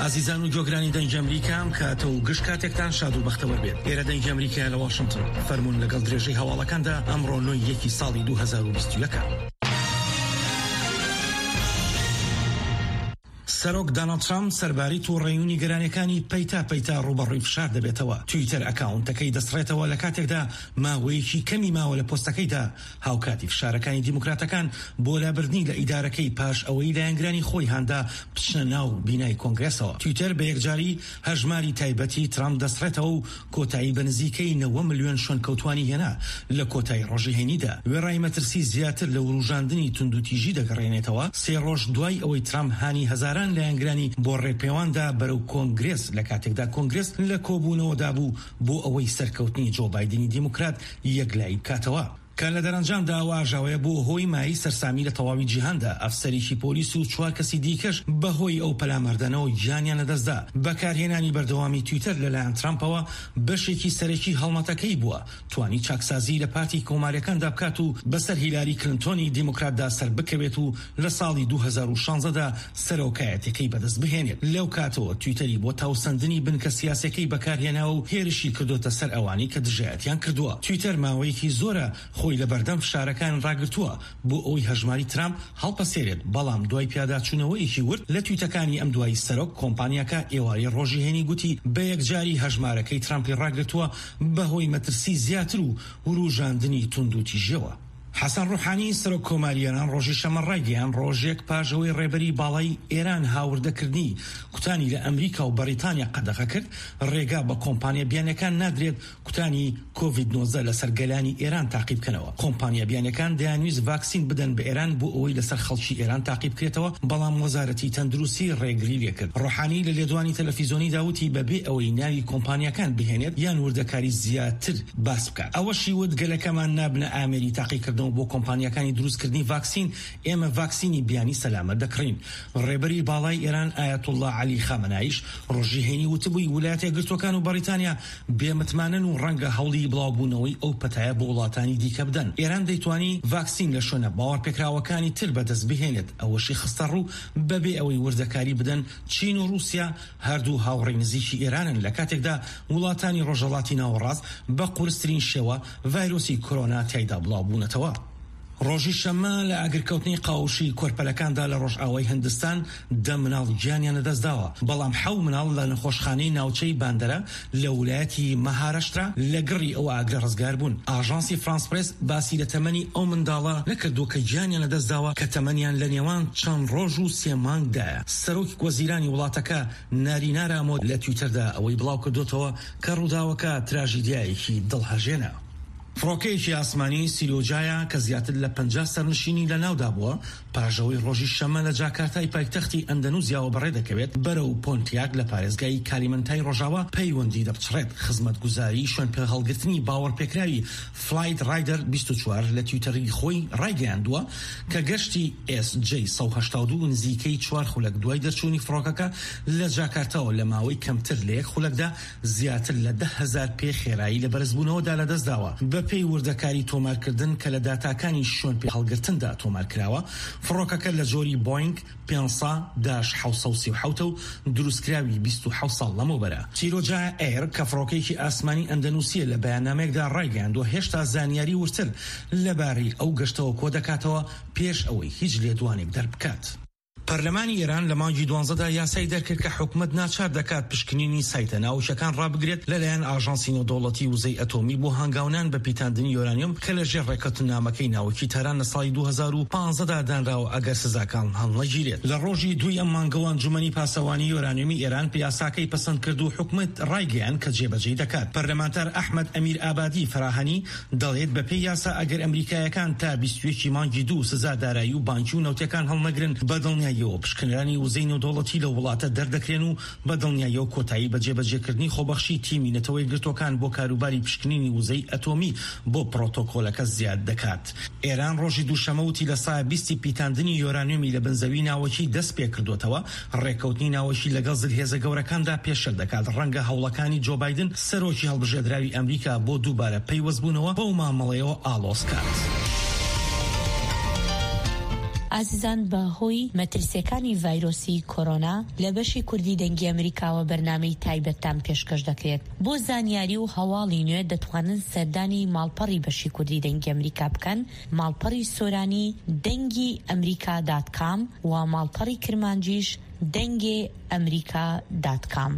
عزیزان و گۆگرانی دەنگی ئەمریکام کاتە و گشت کاتێکتان شاد و بەختەوەر بێت. ئێرە دەنگی ئەمریکا لە واشنگتن فەرموون لەگەڵ درێژەی هەواڵەکاندا ئەمڕۆ 9 ساڵی 2021. سەرۆک دۆناڵد ترامپ سەرباری تووڕێیونی گەرانەکانی پەیتا ڕوبەڕووی فشار دەبێتەوە. تویتەر ئەکاونتەکەی دەسڕێتەوە لە کاتێکدا ماوەیەکی کەمی ماوە لە پۆستەکەیدا هاوکاتی فشارەکانی دیموکراتەکان بۆ لابردنی لە ئیدارەکەی پاش ئەوەی لایەنگرانی خۆی هاندا بچنە ناو بینای کۆنگرێسەوە. تویتەر بە یەکجاری هەژماری تایبەتی ترامپ دەسڕێتەوە و کۆتایی بە نزیکەی 90 ملیۆن شوێنکەوتوانی هێنا لە کۆتایی ڕۆژی هێنیدا. وێڕای مەترسی زیاتر لە وروژاندنی توندوتیژی دەگەڕێنێتەوە 3 ڕۆژ دوای ئەوەی ترامپ هانی هەزاران لایەنگرانی بۆ ڕێپێواندا بەرەو کۆنگرێس لە کاتێکدا کۆنگرێس لە کۆبوونەوەدا بوو بۆ ئەوەی سەرکەوتنی جۆ بایدنی دیموکرات یەکلایی بکاتەوە. کە لە دەرەنجامدا واژاوەیە بۆ هۆی مای سەرسامی لە تەواوی جیهاندا. ئەفسەرێکی پۆلیس و 4 کەسی دیکەش بەهۆی ئەو پەلامەردانەوە گیانیان لەدەستدا. بەکارهێنانی بەردەوامی تویتەر لەلایەن ترامپەوە بەشێکی سەرەکی هەڵمەتەکەی بووە. توانی چاکسازی لە پارتی کۆماریەکاندا بکات و بەسەر هیلاری کلنتۆنی دیموکراتدا سەر بکەوێت و لە ساڵی 2016دا سەرۆکایەتەکەی بەدەست بهێنێت. لەو کاتەوە تویتەری بۆ تاوسەندنی بنکە سیاسەکەی بەکارهێناوە و هێرشی کردوتە سەر ئەوانی کە دژایەتیان کردووە. تویتەر ماوەیەکی زۆرە خۆی لە بەردەم فشارەکان ڕاگرتووە بۆ ئەوەی هەژماری ترامپ هەڵپەسێرێت. بەڵام دوای پیاداچوونەوەیەکی ورد لە تویتەکانی ئەم دوای سەرۆک کۆمپانیاکە ئێواری ڕۆژی هێنی گوتی بە یەکجاری هەژمارەکەی ترامپی ڕاگرتووە بەهۆی مەترسی زیاتر و وروژاندنی توندوتیژیەوە. حەسەن ڕوحانی سەرۆک کۆماریەکان ڕۆژی شەمە ڕایگەیان ڕۆژێک پاژەوەی ڕێبەری باڵای ئێران هاوردەکردنی کوتانی لە ئەمریکا و بەریتانیا قەدەغە کرد ڕێگا بە کۆمپانیا بیانەکان نادرێت کوتانی کۆڤید-19 لەسەر گەلانی ئێران تاقیب بکەنەوە. کۆمپانیا بیانەکان دەیانویست ڤاکسین بدەن بە ئێران بۆ ئەوەی لەسەر خەڵکی ئێران تاقیب بکرێتەوە، بەڵام وەزارەتی تەندروستی ڕێگری لێکرد. ڕوحانی لە لێدوانی تەلەڤیزیۆنی داوتی بەبێ ئەوەی ناوی کۆمپانیاکان بهێنێت یان وردەکاری زیاتر باس بکات. ئەوەشی وت گەلەکەمان نابنە ئامێری تاقیکردن بۆ کۆمپانیەکانی دروستکردنی ڤاکسین، ئێمە ڤاکسینی بیانی سەلامەت دەکڕین. ڕێبەری باڵای ئێران ئایەتوڵڵا عەلی خامنەئیش ڕۆژی هێنی وتبووی ویلایەتە یەکگرتووەکان و بەریتانیا بێمتمانن و ڕەنگە هەوڵی بڵاوبوونەوەی ئەو پەتایە بۆ وڵاتانی دیکە بدەن. ئێران دەیتوانی ڤاکسین لە شوێنە باوەڕپێکراوەکانی تر بەدەست بهێنێت. ئەوەشی خستە ڕوو بەبێ ئەوەی وردەکاری بدەن. چین و رووسیا هەردوو هاوڕێی نزیکی ئێرانن لە کاتێکدا وڵاتانی ڕۆژهەڵاتی ناوەڕاست بە قورسترین شێوە ڤایرۆسی کۆرۆنا تیایدا بڵاوبوونەتەوە. ڕۆژی شەمە لە ئاگرکەوتنی قاوشی کۆرپەلەکاندا لە ڕۆژئاوای هەندستان 10 مناڵ گیانیان لەدەستداوە، بەڵام 7 مناڵ لە نەخۆشخانەی ناوچەی باندەرە لە ویلایەتی مەهارەشترا لە گڕی ئەو ئاگرە ڕزگار بوون. ئاژانسی فرانس پرێس باسی لە تەمەنی ئەو منداڵە نەکردووە کە گیانیان لەدەستداوە کە تەمەنیان لە نێوان چەند ڕۆژ و 3 مانگدایە. سەرۆکی وەزیرانی وڵاتەکە نارینارە مۆ لە تویتەردا ئەوەی بڵاو کردوتەوە کە ڕووداوەکە تراژیدیایەکی دڵهەژێنە. فڕۆکەیەکی ئاسمانی سیلۆجایە کە زیاتر لە 50 سەرنشینی لە ناودا بووە پاژەوەی ڕۆژی شەمە لە جاکارتای پایتەختی ئەندەنوزیاوە بەڕێ دەکەوێت بەرەو پۆنتیاک لە پارێزگای کالیمەنتای ڕۆژاوە پەیوەندی دەبچڕێت. خزمەتگوزاری شوێن پێ هەڵگرتنی باوەڕپێکراوی فلایت رایدەر 24 لە تویتەری خۆی ڕایگەیاندووە کە گەشتی SJ 182 نزیکەی 4 خولەک دوای دەرچوونی فڕۆکەکە لە جاکارتاوە لە ماوەی کەمتر لە 1 خولەکدا زیاتر لە 10,000 پێ خێرایی لە بەرزبوونەوەدا لەدەستداوە. پێی وردەکاری تۆمارکردن کە لە داتاکانی شوێن پێ هەڵگرتندا تۆمارکراوە. فڕۆکەکە لە جۆری بۆینگ 500-737 و دروستکراوی 27 ساڵ لەمەوبەرە. چیرۆجا ئێر کە فڕۆکەیەکی ئاسمانی ئەندەنوسیە لە بەیاننامەیەکدا ڕایگەیاندووە هێشتا زانیاری ورتر لەبارەی ئەو گەشتەوە کۆ دەکاتەوە پێش ئەوەی هیچ لێدوانێک دەربکات. پەرلەمانی ئێران لە مانگی 12دا یاسای دەرکرد کە حکومەت ناچار دەکات پشکنینی سایتە ناوچەکان ڕابگرێت لەلایەن ئاژانسی نێودەوڵەتی وزەی ئەتۆمی بۆ هەنگاونان بە پیتاندنی یۆرانیۆم کە لە ژێر ڕێکەوتنامەکەی ناوەکی تەران لە ساڵی 2015دا دانراوە ئەگەر سزاکان هەڵنەگیرێت. لە ڕۆژی دوی ئەم مانگەوە ئەنجومەنی پاسەوانی یۆرانیۆمی ئێران پیاساکەی پەسەند کرد و حکومەت ڕایگەیان کە جێبەجێ دەکات. پەرلەمانتار ئەحمەد ئەمیر ئابادی فراهانی دەڵێت بە پێی یاسا ئەگەر ئەمریکایەکان تا 21 مانگی 2 سزا دارایی و بانکی و نەوتەکان هەڵنەگرن بەدڵنیاییەوە پشکنرانی وزەی نێودەوڵەتی لە وڵاتە دەردەکرێن و بەدڵنیاییەوە کۆتایی بە جێبەجێکردنی خۆبەخشی تیمی نەتەوەی گرتوەکان بۆ کاروباری پشکنینی وزەی ئەتۆمی بۆ پرۆتۆکۆلەکە زیاد دەکات. ئێران ڕۆژی دووشەمە وتی لە سایە 20 پیتاندنی یۆرانیۆمی لە بنزەوی ناوەکی دەست پێ کردوتەوە. ڕێکەوتنی ناوەکی لەگەڵ زلهێزە گەورەکاندا پێشەر دەکات ڕەنگە هەوڵەکانی جۆ بایدن سەرۆکی هەڵبژێردراوی ئەمریکا بۆ دووبارە پەیوەستبوونەوە بەو مامەڵەیەوە ئالۆز کات. ئازیزان بەهۆی مەترسیەکانی ڤایرۆسی کۆرۆنا لە بەشی کوردی دەنگی ئەمریکاوە بەرنامەی تایبەتتان پێشکەش دەکرێت. بۆ زانیاری و هەواڵی نوێ دەتوانن سەردانی ماڵپەڕی بەشی کوردی دەنگی ئەمریکا بکەن، ماڵپەڕی سۆرانی دەنگی ئەمریکا.com و ماڵپەڕی کرمانجیش دەنگی ئەمریکا.com.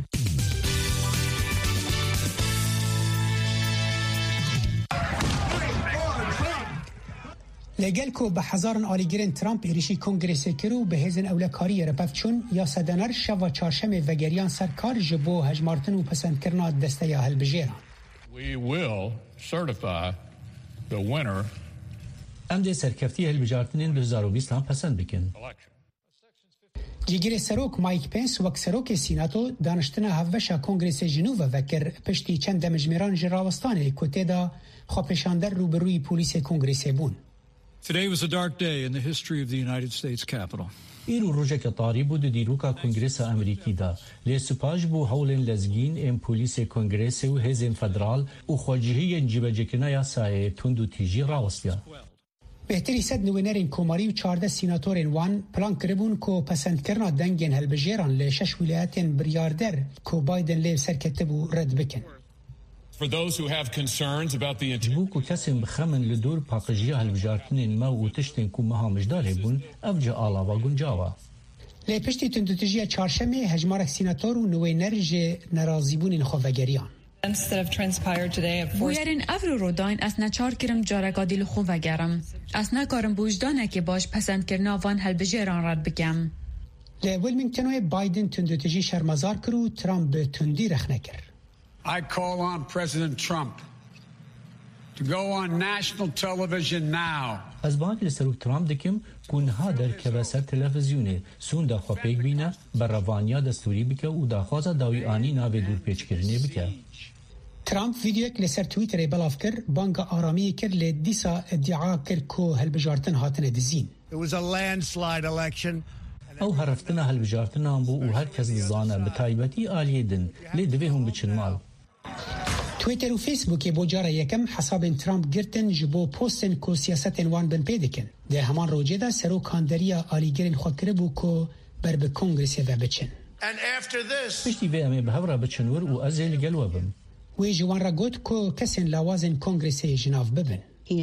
لەگەل کۆ بە حەزارن ئالیگرên Trump ێریشی کۆنگرێسê kir û bi hêzên ewlekariyê re pev çûn, yasadener şeva çarşemê vegeriyan ser kar ji bo hejmartin û pesendkirina desteya hilbijêran. We will certify the winner. Em dê serkeftî hilbijartinên 2020 pesend bikin. Cîgirê serok Mike Pence wek serokê Sînato daniştina hevveşa Kongresê ji nû ve vekir piştî çend demijmêran ji rawistanê ku têda xwepêşander rûbirûyî polîsê Kongresê bûn. Today was a dark day in the history of the United States Capitol. îro rojeke tarî bû di dîroka Kongresa Amerîkî de. Lê sipaj bû hewlên lezgîn ên polîsê Kongresê û hêzên federal û xwecihiyên cîvecekirina yasayê tund û tîjî rawistiya. Bêhterî sed nûwenerên komarî û 14 sînatorên wan plan kiribûn ku pesendkirina dengên hilbijêran lê 6 wilayetên biryarder ku Biden lê serketibû red bikin. For those who have concerns about the bû ku kesên bixemin li dor paqijiya hilbijartinên me û tiştên ku meha mijdar hebûn, ev ji alava guncawa. Lê piştî tundutijiya çarşemê hejmarek sînator û nûwener ji nerazîbûnên xwe vegeriyan. Bûyerên ev rûdayên ez neçar kirim carekadî li xwe vegerim. Ez nekarim bi wijdanekê baş pesendkirina van hilbijêran red bikim. Lê Wilmingtonê Biden tundutijî şermezar kir û Trump bi tundî rexne kir. I call on President Trump to go on national television now. Ez bank li serok Trump dikim ku niha derkeve ser televizyonê sûnda xwe pêk bîne, berrevaniya destûrî bike û daxwaza dawî anî navê dûrpêçkirinê bike. Trump videoyek li ser Twitterê belav kir, banga aramiyê kir lê dîsa iddia kir ku hilbijartin hatine dizîn. It was a landslide election. Ew hereftina hilbijartinan bû û her kes dizane bi taybetî aliyê din, lê divê hûn biçin mal. Twitter û Facebookê bo cara yekem hesabên Trump girtin ji bo postên ku siyasetên wan bin pê dikin. Di heman rojê de serokan deriya alîgerên xwe kiribû ku ber bi Kongresê ve biçin. Piştî vê em ê bi hev re biçin wir û ez ê li gel we bim. Wê ji wan re got ku kesên lawazên Kongresê ji nav bibin.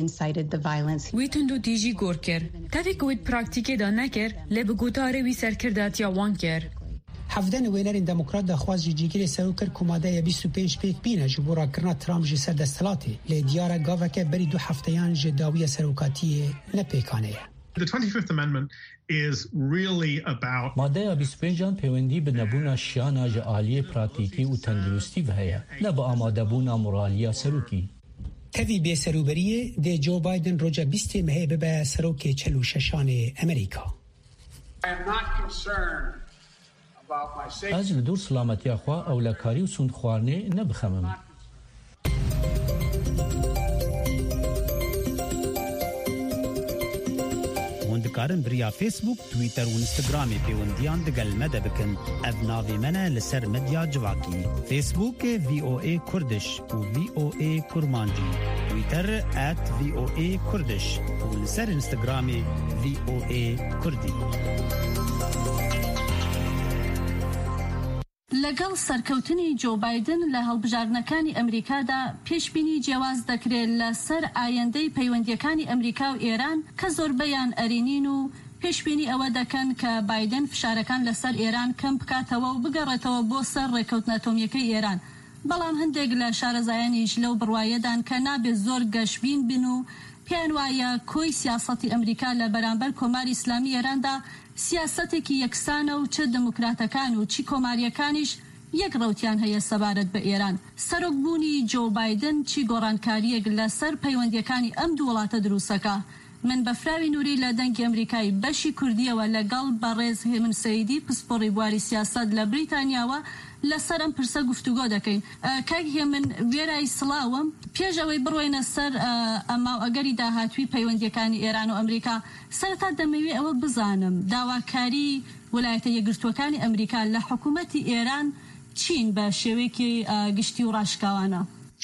Wî tund û tîjî gor kir. Tevê ku wê praktîkê de nekir, lê bi gutarê wî serkirdatiya wan kir. Hevde nûwenerên demokrat daxwaz ji cîgirê serok kir ku madeya 25 pêk bîne ji bo rakirina Trump ji ser desthilatê. Lê diyara gaveke berî 2 hefteyan ji dawiya serokatiyê nepêkane ye. The 25th Amendment is really about Madeya 25 pêwendî bi nebûna şiyana ji aliyê praktîkî û tendurustî ve heye, ne bi amadebûna moraliya serokî. Tevî bêserûberiyê dê Joe Biden roja 20 mehê bibe serokê 46 Amerîka. Ez li dor silametiya xwe ewlekarî û sûndxwarinê nebixemim. dikarin biriya Facebook, Twitter û Instagramê pêwendiyan digel me de bikin. Ev navê me ne li ser medya civakî. Facebookê VOA Kurdiş û VOA Kurmancî. Twitter @VOA Kurdiş û li ser Instagramê VOA Kurdî. لەگەڵ سەرکەوتنی جۆ بایدن لە هەڵبژاردنەکانی ئەمریکادا پێشبینی جیاواز دەکرێت لەسەر ئایندەی پەیوەندیەکانی ئەمریکا و ئێران کە زۆربەیان ئەرینین و پێشبینی ئەوە دەکەن کە بایدن فشارەکان لەسەر ئێران کەم بکاتەوە و بگەڕێتەوە بۆ سەر ڕێکەوتنە ئەتۆمیەکەی ئێران. بەڵام هەندێک لە شارەزایانیش لەو بڕوایەدان کە نابێت زۆر گەشبین بن و پێیان وایە کۆی سیاسەتی ئەمریکا لە بەرامبەر کۆماری ئیسلامی ئێراندا سیاسەتێکی یەکسانە و چه دموکراتەکان و چی کۆماریەکانیش یەک ڕەوتیان هەیە سەبارەت بە ئێران. سەرۆکبوونی جۆ بایدن چی گۆڕانکاریەک لەسەر پەیوەندیەکانی ئەم دوو وڵاتە دروستەکە. من بەفراوی نووری لە دەنگی ئەمریکای بەشی کوردیەوە لەگەڵ بەڕێز هێمن سەیدی پسپۆڕی بواری سیاسەت لە بریتانیاوە لەسەر ئەم پرسە گفتوگۆ دەکەین. کاک هێمن وێرای سڵاوم پێش ئەوەی بڕۆینە سەر ئەگەری داهاتوی پەیوەندیەکانی ئێران و ئەمریکا سەرەتا دەمەوێ ئەوە بزانم داواکاری ویلایەتە یەکگرتووەکانی ئەمریکا لە حکوومەتی ئێران چین بە شێوەیەکی گشتی و ڕاشکاوانە.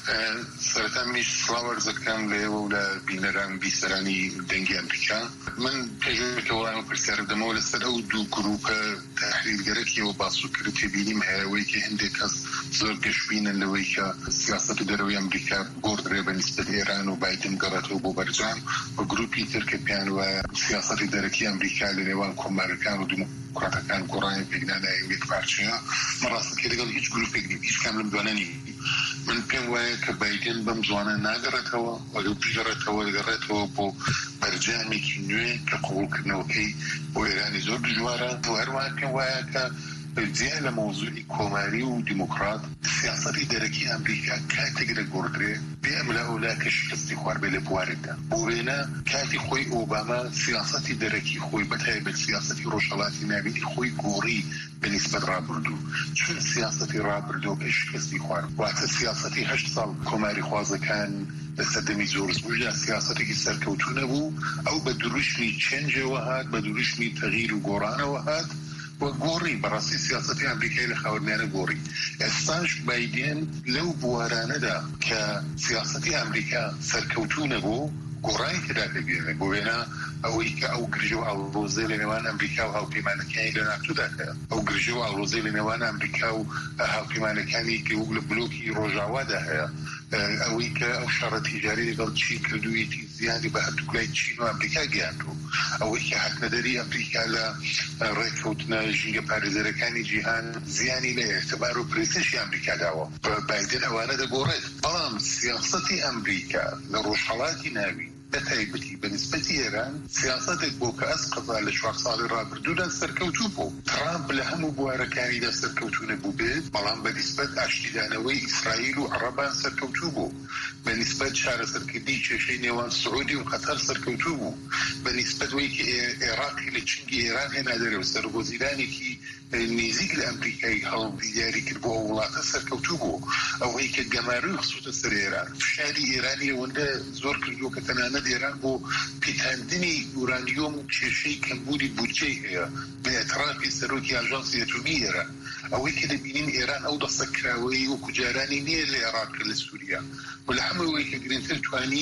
سەرەتا منیش سڵاو وەرزەکەم لێوە و لە بینەران بیسەرانی دەنگی ئەمریکا. من پێشەوەیەوە پرسیارە دەمەوە لەسەر ئەو دوو گروپە تحلیلگەرەکیەوە باسوود کرد تێبینیم هەیەوەی کە هەندێک کەس زۆر گەشتبینن لەوەی کە سیاسەتی دەرەوەی ئەمریکا گۆڕدرێ بە نیسبەت ئێران و بایدن گەڕێتەوە بۆ بەرجام و گروپی تر کە پێیان وایە سیاسەتی دەرەکی ئەمریکا لە نێوان کۆمارەکان و دیموکراتەکان گۆڕانی پێکنانایی یەک پارچەیە. من ڕاستەکەی لەگەڵ هیچ گروپێک نیم، هیچ کام لەم دوانە نیم. من پێم وایە کە بایدن بەم جوانە ناگەڕێتەوە وەلو بژێڕێتەوە دەگەڕێتەوە بۆ بەرجامێکی نوێ کە قبوڵکردنەوەکەی بۆ ئێرانی زۆر دژوارە. هەروەها پێم وایە کە جیا لە مۆزوعی کۆماری و دیموکرات سیاسەتی دەرەکی ئەمریکا کاتێک دەگۆڕدرێ بێ ئەملا ئەولا کە شکستی خواردبێ لە بوارێکدا. بۆ وێنە کاتی خۆی ئۆباما سیاسەتی دەرەکی خۆی بەتایبەت سیاسەتی ڕۆژهەڵاتی ناوینی خۆی گۆڕی بەنسبەت ڕابردوو، چون سیاسەتی ڕابردوو کە شکستی خوارد. واتە سیاسەتی 8 ساڵ کۆماری خوازەکان لە سەردەمی زۆرس بوودا سیاسەتێکی سەرکەوتوو نەبوو. ئەو بە دروشمی چێنجەوە هات، بە دروشمی تەغییر و گۆڕانەوە هات و گۆڕی بەڕاستی سیاسەتی ئەمریکای لە خاوەنیانە گۆڕی. ئێستاش بایدن لەو بوارانەدا کە سیاسەتی ئەمریکا سەرکەوتوو نەبوو گۆڕانی تێدا پێبێنێ. بۆ وێنە ئەوەی کە ئەو گرژە و ئاڵۆزەی لە نێوان ئەمریکا و هاوپەیمانەکانی لە ناتۆدا هەیە، ئەو گرژە و ئاڵۆزەی لە نێوان ئەمریکا و هاوپەیمانەکانی لە بلۆکی ڕۆژاوادا هەیە، ئەوەی کە ئەو شەڕە تیجاری لەگەڵ چین کردوویەتی زیانی بە هەردوو لای چین و ئەمریکا گەیاندوو، ئەوەی کە حەکنەدەری ئەمریکا لە ڕێککەوتنە ژینگە پارێزەرەکانی جیهان زیانی لە ئێعتبار و پرێسشی ئەمریکا داوە. بایدن ئەوانە دەگۆڕێت، بەڵام سیاسەتی ئەمریکا لە ڕۆژهەڵاتی ناوی بەتایبەتی بەنسبەتی ئێران سیاسەتێک بۆ کە ئەسقەزا لە 4 ساڵی ڕابردوودا سەرکەوتوو بوو. ترامپ لە هەموو بوارەکانیدا سەرکەوتوو نەبوو بێت، بەڵام بەنسبەت ئاشتیدانەوەی ئیسرائیل و عەرەبان سەرکەوتوو بوو، بەنسبەت چارەسەرکردنی کێشەی نێوان سعودی و قەتەر سەرکەوتوو بوو، بەنسبەت وەی کە عێراقی لە چنگی ئێران هێنا دەرەوە سەربۆزیرانێکی نزیک لە ئەمریکای هەڵبیدیاری کرد بۆ ئەو وڵاتە سەرکەوتوو بوو، ئەوەی کە گەماروی خسووتە سەر ئێران فشاری ئێرانی ئەوەندە زۆر کردووە کە تەنانەت ئێران بۆ پیتاندنی ئورانیۆم و کێشەی کەمبوودی بودجەی هەیە بە ئێترافی سەرۆکی ئاژانسی ئەتۆمی ئێران. ئەوەی کە دەبینین ئێران ئەو دەسەکراوەی و کوجارانی نییە لە عێراق لە سووریا و لە هەمووی کە گرنگتر توانی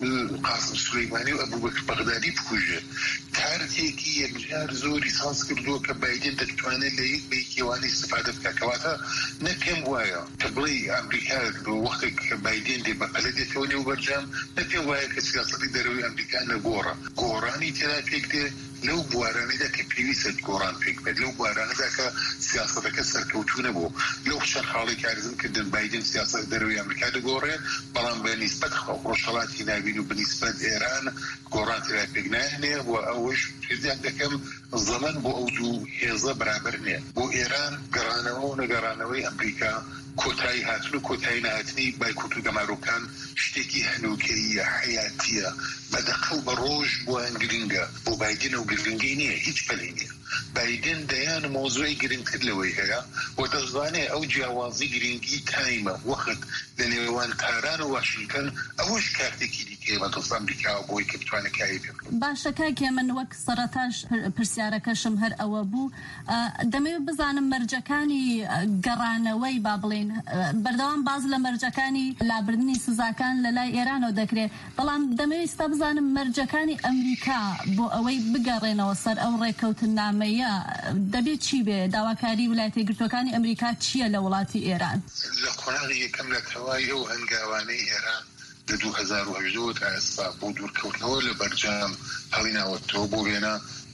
قاسم سلەیمانی و ئەبوبەکر بەغدادی بکوژێت. کارتێکی یەکجار زۆری ساز کردووە کە بایدن دەتوانێت لە یەک بەیەکێوانی استفادە بکات. کەواتە نەپێم وایە کە بڵێ ئەمریکا وەختێک کە بایدن دێ بەپەلە دێتەوە نێو بەرجام، نەپێم وایە کە سیاسەتی دەرەوەی ئەمریکا نەگۆڕە. گۆڕانی تێدا پێک دێ لەو بوارانەدا کە پێویستە گۆڕان پێک بێت، لەو بوارانەدا کە سیاسەتەکە سەرکەوتوو نەبوو. لەو چەند خاڵێک کارزم کردن بایدن سیاسەتی دەرەوەی ئەمریکا دەگۆڕێت، بەڵام بە نیسبەت ڕۆژهەڵاتی ناوین و بنسبەت ئێران گۆڕان تێدا پێک ناهێنێ و ئەوەش پێزیان دەکەم زەمن بۆ ئەو دوو هێزە بەرابەر نییە. بۆ ئێران گەڕانەوە و نەگەڕانەوەی ئەمریکا کۆتایی هاتن و کۆتایی نهاتنی بایکوت و گەمارۆکان شتێکی هەنووکەیە، حیاتیە، بەدەقە و بە ڕۆژ بۆیان گرنگە. بۆ بایدن و گرنگی نییە، هیچ پەلەی نییە. بایدن دەیان مۆزوعی گرنگتر لەوەی هەیە و دەزانێت ئەو جیاوازی گرنگی تایمە وەخت لە نێوان تاران و واشنگتن ئەوەش کارتێکی دیکەیە بە دەست ئەمریکا بۆی کە بتوانێت کاری پێ بکات. باشە کاکێ من وەک سەرەتاش پرسیارەکەشم هەر ئەوە بوو، دەمەوێت بزانم مەرجەکانی گەڕانەوەی با بڵێن بەردەوام باز لە مەرجەکانی لابردنی سزاکان لە لای ئێرانەوە دەکرێت، بەڵام دەمەوێت ئێستا بزانم مەرجەکانی ئەمریکا بۆ ئەوەی بگەڕێنەوە سەر ئەو ڕێکەوتن نامەیە دەبێت چی بێ؟ داواکاری ویلایەتە یەکگرتووەکانی ئەمریکا چییە لە وڵاتی ئێران؟ لە قۆناغی یەکەم لە تەواوی ئەو هەنگاوانەی ئێران لە 2018 تا ئێستا بۆ دوورکەوتنەوە لە بەرجام هەڵیناوەتەوە بۆ وێنە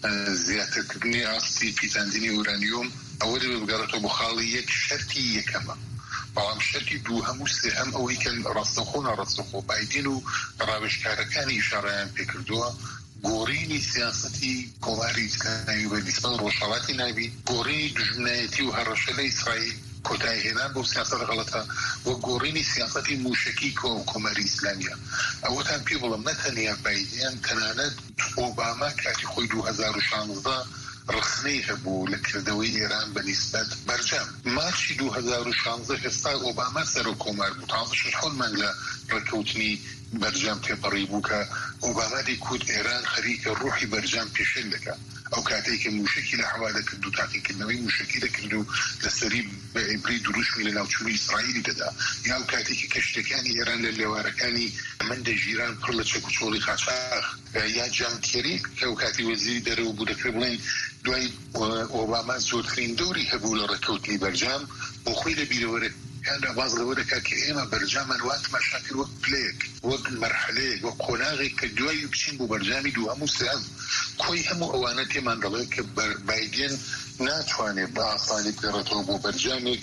زیاترکردنی ئاستی پیتاندنی ئورانیۆم ئەوە دەبێت بگەڕێتەوە بۆ خاڵی یەک شەرتی یەکەمە. بەڵام شەرتی دووهەم و سێهەم ئەوەی کە ڕاستەوخۆ ناڕاستەوخۆ بایدن و ڕاوێژکارەکانی ئیشارەیان پێکردووە گۆڕینی سیاسەتی کۆماری ئیسلامی بە نیسبەت ڕۆژهەڵاتی ناوی، گۆڕینی دژمنایەتی و هەڕەشە لە ئیسرائیل، کۆتایی هێنان بۆ سیاسەت غەڵەتە و گۆڕینی سیاسەتی موشکی کۆماری ئیسلامیە. ئەوەتان پێ بڵم نەتەنیا بایدن تەنانەت ئۆباما کاتی خۆی 2016 ڕخنەی هەبوو لە کردەوەی ئێران بە نیسبەت بەرجام. مارچی 2016 ئێستا ئۆباما سەرۆک کۆمار بوو، 16 مانگ لە ڕێکەوتنی بەرجام تێپەڕی بوو کە ئۆباما دیکوت ئێران خەریکە ڕوحی بەرجام پێشێن دەکات ئەو کاتێک کە موشکی لە حوالا کرد و تاقیکردنەوەی موشکی دەکرد و لەسەری بە ئیبری دروشمی لە ناوچووی ئیسرائیلی دەدا یا ئەو کاتێکی کە شتەکانی ئێران لە لێوارەکانی ئەمەندە ژیران پڕ لە چەک و چۆڵی قاچاق یا جان کێری کە ئەو کاتی وەزیری دەرەوە بوو دەکرێت بڵێن دوای ئۆباما زۆرترین دەوری هەبوو لە ڕێکەوتنی بەرجام بۆ خۆی لە بیرەوەرە كان باز لورك كإما برجاما وقت مشاكل وقت بليك وقت مرحلة وقت قناغي كدواي يبسين بو برجامي دو همو سياز كوي همو اوانتي من دلوك بايدين ناتواني باصاني بيرتو بو برجامي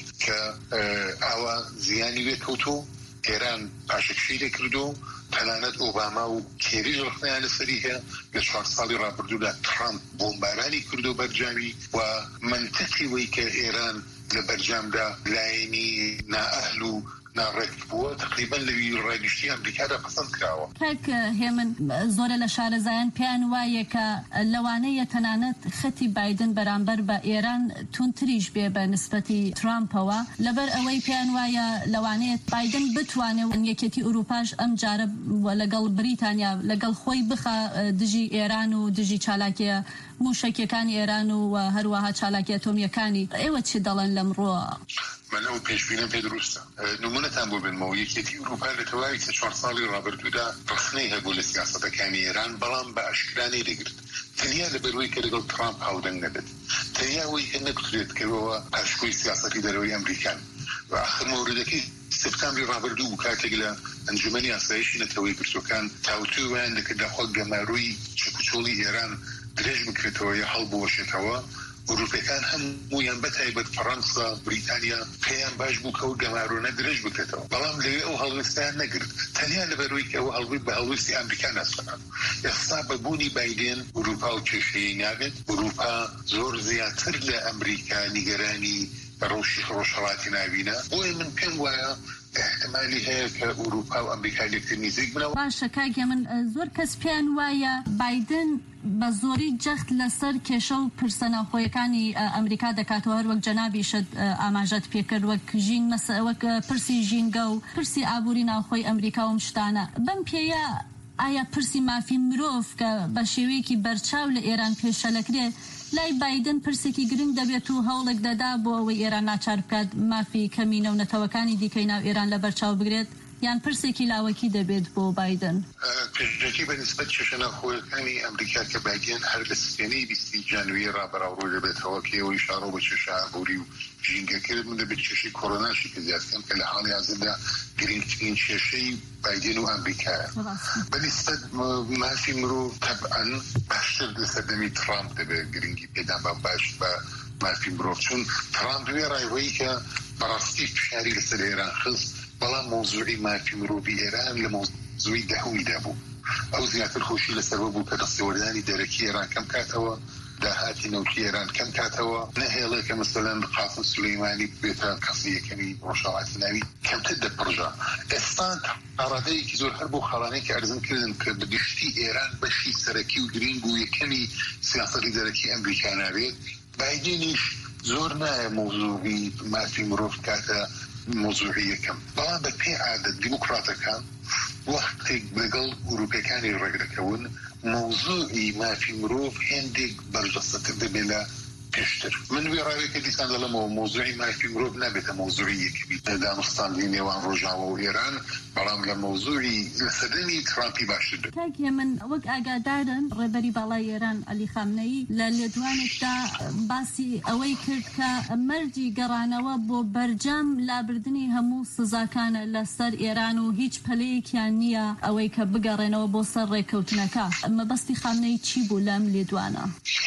كاوا زياني بيكوتو إيران باشكشي لكردو تەنانەت ئۆباما و کێریش ڕخنیان لەسەریە لە 4 ساڵی ڕابردوودا ترامپ بۆمبارانی کردو بەرجامی و منتەقی وەی کە ئێران لە بەرجامدا لایەنی نائەهل و ناڕێک بووە تقریبا لەوی ڕێگشتی ئەمریکادا پەسەند کراوە. کاک هێمن زۆرە لە شارەزایان پێیان وایە کە لەوانەیە تەنانەت خەتی بایدن بەرامبەر بە ئێران تونتریش بێ بە نسبەتی ترامپەوە لەبەر ئەوەی پێیان وایە لەوانەیە بایدن بتوانێت یەکێتی ئوروپاش ئەم جارە لەگەڵ بریتانیا لەگەڵ خۆی بخە دژی ئێران و دژی چالاکیە موشکیەکانی ئێران و هەروەها چالاکی ئەتۆمیەکانی ئێوە چی دەڵێن لەمڕۆ؟ من ئەو پێشبینە پێ دروستە نمونەتان بۆ بنمەوە یەکێتی ئوروپا لە تەواوی 4 ساڵی ڕابردوودا ڕخنەی هەبوو لە سیاسەتەکانی ئێران بەڵام بە ئاشکرانەی دەگرت تەنیا لەبەرەوەی کە لەگەڵ ترامپ هاودەنگ نەبێت تەنیا ئەوەی کە نەکرێت کەوەوە پاشکۆی سیاسەتی دەرەوەی ئەمریکان و ئاخر مۆردەکەی سپتامبری ڕابردوو کاتێک لە ئەنجومەنی ئاسایشی نەتەوەی گرتوەکان تاوتویان دەکرد داخوا گەماروی چەکوچۆڵی ئێران درێژ بکرێتەوە یا هەڵبوەشێتەوە ئوروپیەکان هەموویان بەتایبەت فەڕەنسا بریتانیا پێیان باش بوو کە ئەو گەمارۆنە درێژ بکرێتەوە بەڵام لەوێ ئەو هەڵوێستیان نەگرت تەنیا لەبەرەوەی کە ئەو هەڵوێست بە هەڵوێستی ئەمریکا ناسەکان ئێستا بەبوونی بایدن ئوروپا و کێشەیەی نابێت ئوروپا زۆر زیاتر لە ئەمریکا نیگەرانی ڕۆژی ڕۆژهەڵاتی نابینە بۆیە من پێم وایە احتمالی هەیە کە ئوروپا و ئەمریکا لەکتر نزیک بنەوە. باشە کاگە من زۆر کەس پێیان وایە بایدن بە زۆری جەخت لەسەر کێشە و پرسە ناوخۆیەکانی ئەمریکا دەکاتەوە هەر وەک جەنابی شت ئاماژەت پێکرد وەک ژین وەک پرسی ژینگە و پرسی ئابووری ناوخۆی ئەمریکا و شتانە بەم پێیە ئایا پرسی مافی مرۆڤ کە بە شێوەیەکی بەرچاو لە ئێران پێشەلەکرێ لای بایدن پرسێکی گرنگ دەبێت و هەوڵێک دەدا بۆ ئەوەی ئێران ناچار بکات مافی کەمینە و نەتەوەکانی دیکەی ناو ئێران لە بەرچاو بگرێت یان پرسێکی لاوەکی دەبێت بۆ بایدن؟ پێشەکی بە نسبەت کێشە ناوخۆیەکانی ئەمریکا کە بایدن هەر لە سپێنەی 20 جانوی ڕابەراوڕۆ دەبێتەوە کە ئەوەی شارۆ بە کێشە ئابووری و ژینگەکرد من دەبێت کێشەی کۆرۆناشی کە زیاتکەم کە لە حاڵی حاضردا گرنگترین کێشەی بایدن و ئەمریکایە بە نسبەت مافی مرۆڤ تەبعەن باشتر لەسەردەمی ترامپ دەبێت گرنگی پێدان بە باش بە مافی مرۆڤ چون ترامپ دوێ ڕایوەیی کە بەڕاستی فشاری لەسەر ئێران خست بەڵام مۆزوعی مافی مرۆڤی ئێران لە مۆزوعی دەهەمیدا بوو ئەو زیاتر خۆشی لەسەرەوە بوو کە دەستێوەردانی دەرەکی ئێران کەم کاتەوە داهاتی نەوتی ئێران کەم کاتەوە نەهێڵێ کە مەسەلەن قاسم سولەیمانی بێتە کەسی یەکەمی ڕۆژهەڵاتی ناوی کەمتر دەپڕژە ئێستا ئاڕادەیەکی زۆر هەر بۆ خاڵانەی کە ئەرزم کردن کە بەگشتی ئێران بەشی سەرەکی و گرنگ و یەکەمی سیاسەتی دەرەکی ئەمریکا نابێت بایدنیش زۆر نایە مۆزوعی مافی مرۆڤ کاتە مۆزوعی یەکەم بەڵام بە پێی عادەت دیموکراتەکان وەختێک لەگەڵ ئوروپیەکانی ڕێگرەکەون مۆزوعی مافی مرۆڤ هێندێک بەرجەستەتر دەبێت لە پێشتر من وێ ڕاوێکە دیسان دەڵێمەوە مۆزوعی مافی مرۆڤ نابێتە مۆزوعی یەکەمی دانوستاندنی نێوان ڕۆژاوە و ئێران بەڵام لە مۆزوعی لەسەردەمی ترامپی باشتر دێت. کاکێ من وەک ئاگادارن ڕێبەری باڵای ئێران عەلی خامنەیی لە لێدوانێکدا باسی ئەوەی کرد کە مەرجی گەڕانەوە بۆ بەرجەم لابردنی هەموو سزاکانە لەسەر ئێران و هیچ پەلەیەکیان نییە ئەوەی کە بگەڕێنەوە بۆ سەر ڕێکەوتنەکە مەبەستی خامنەی چی بوو لەم لێدوانە؟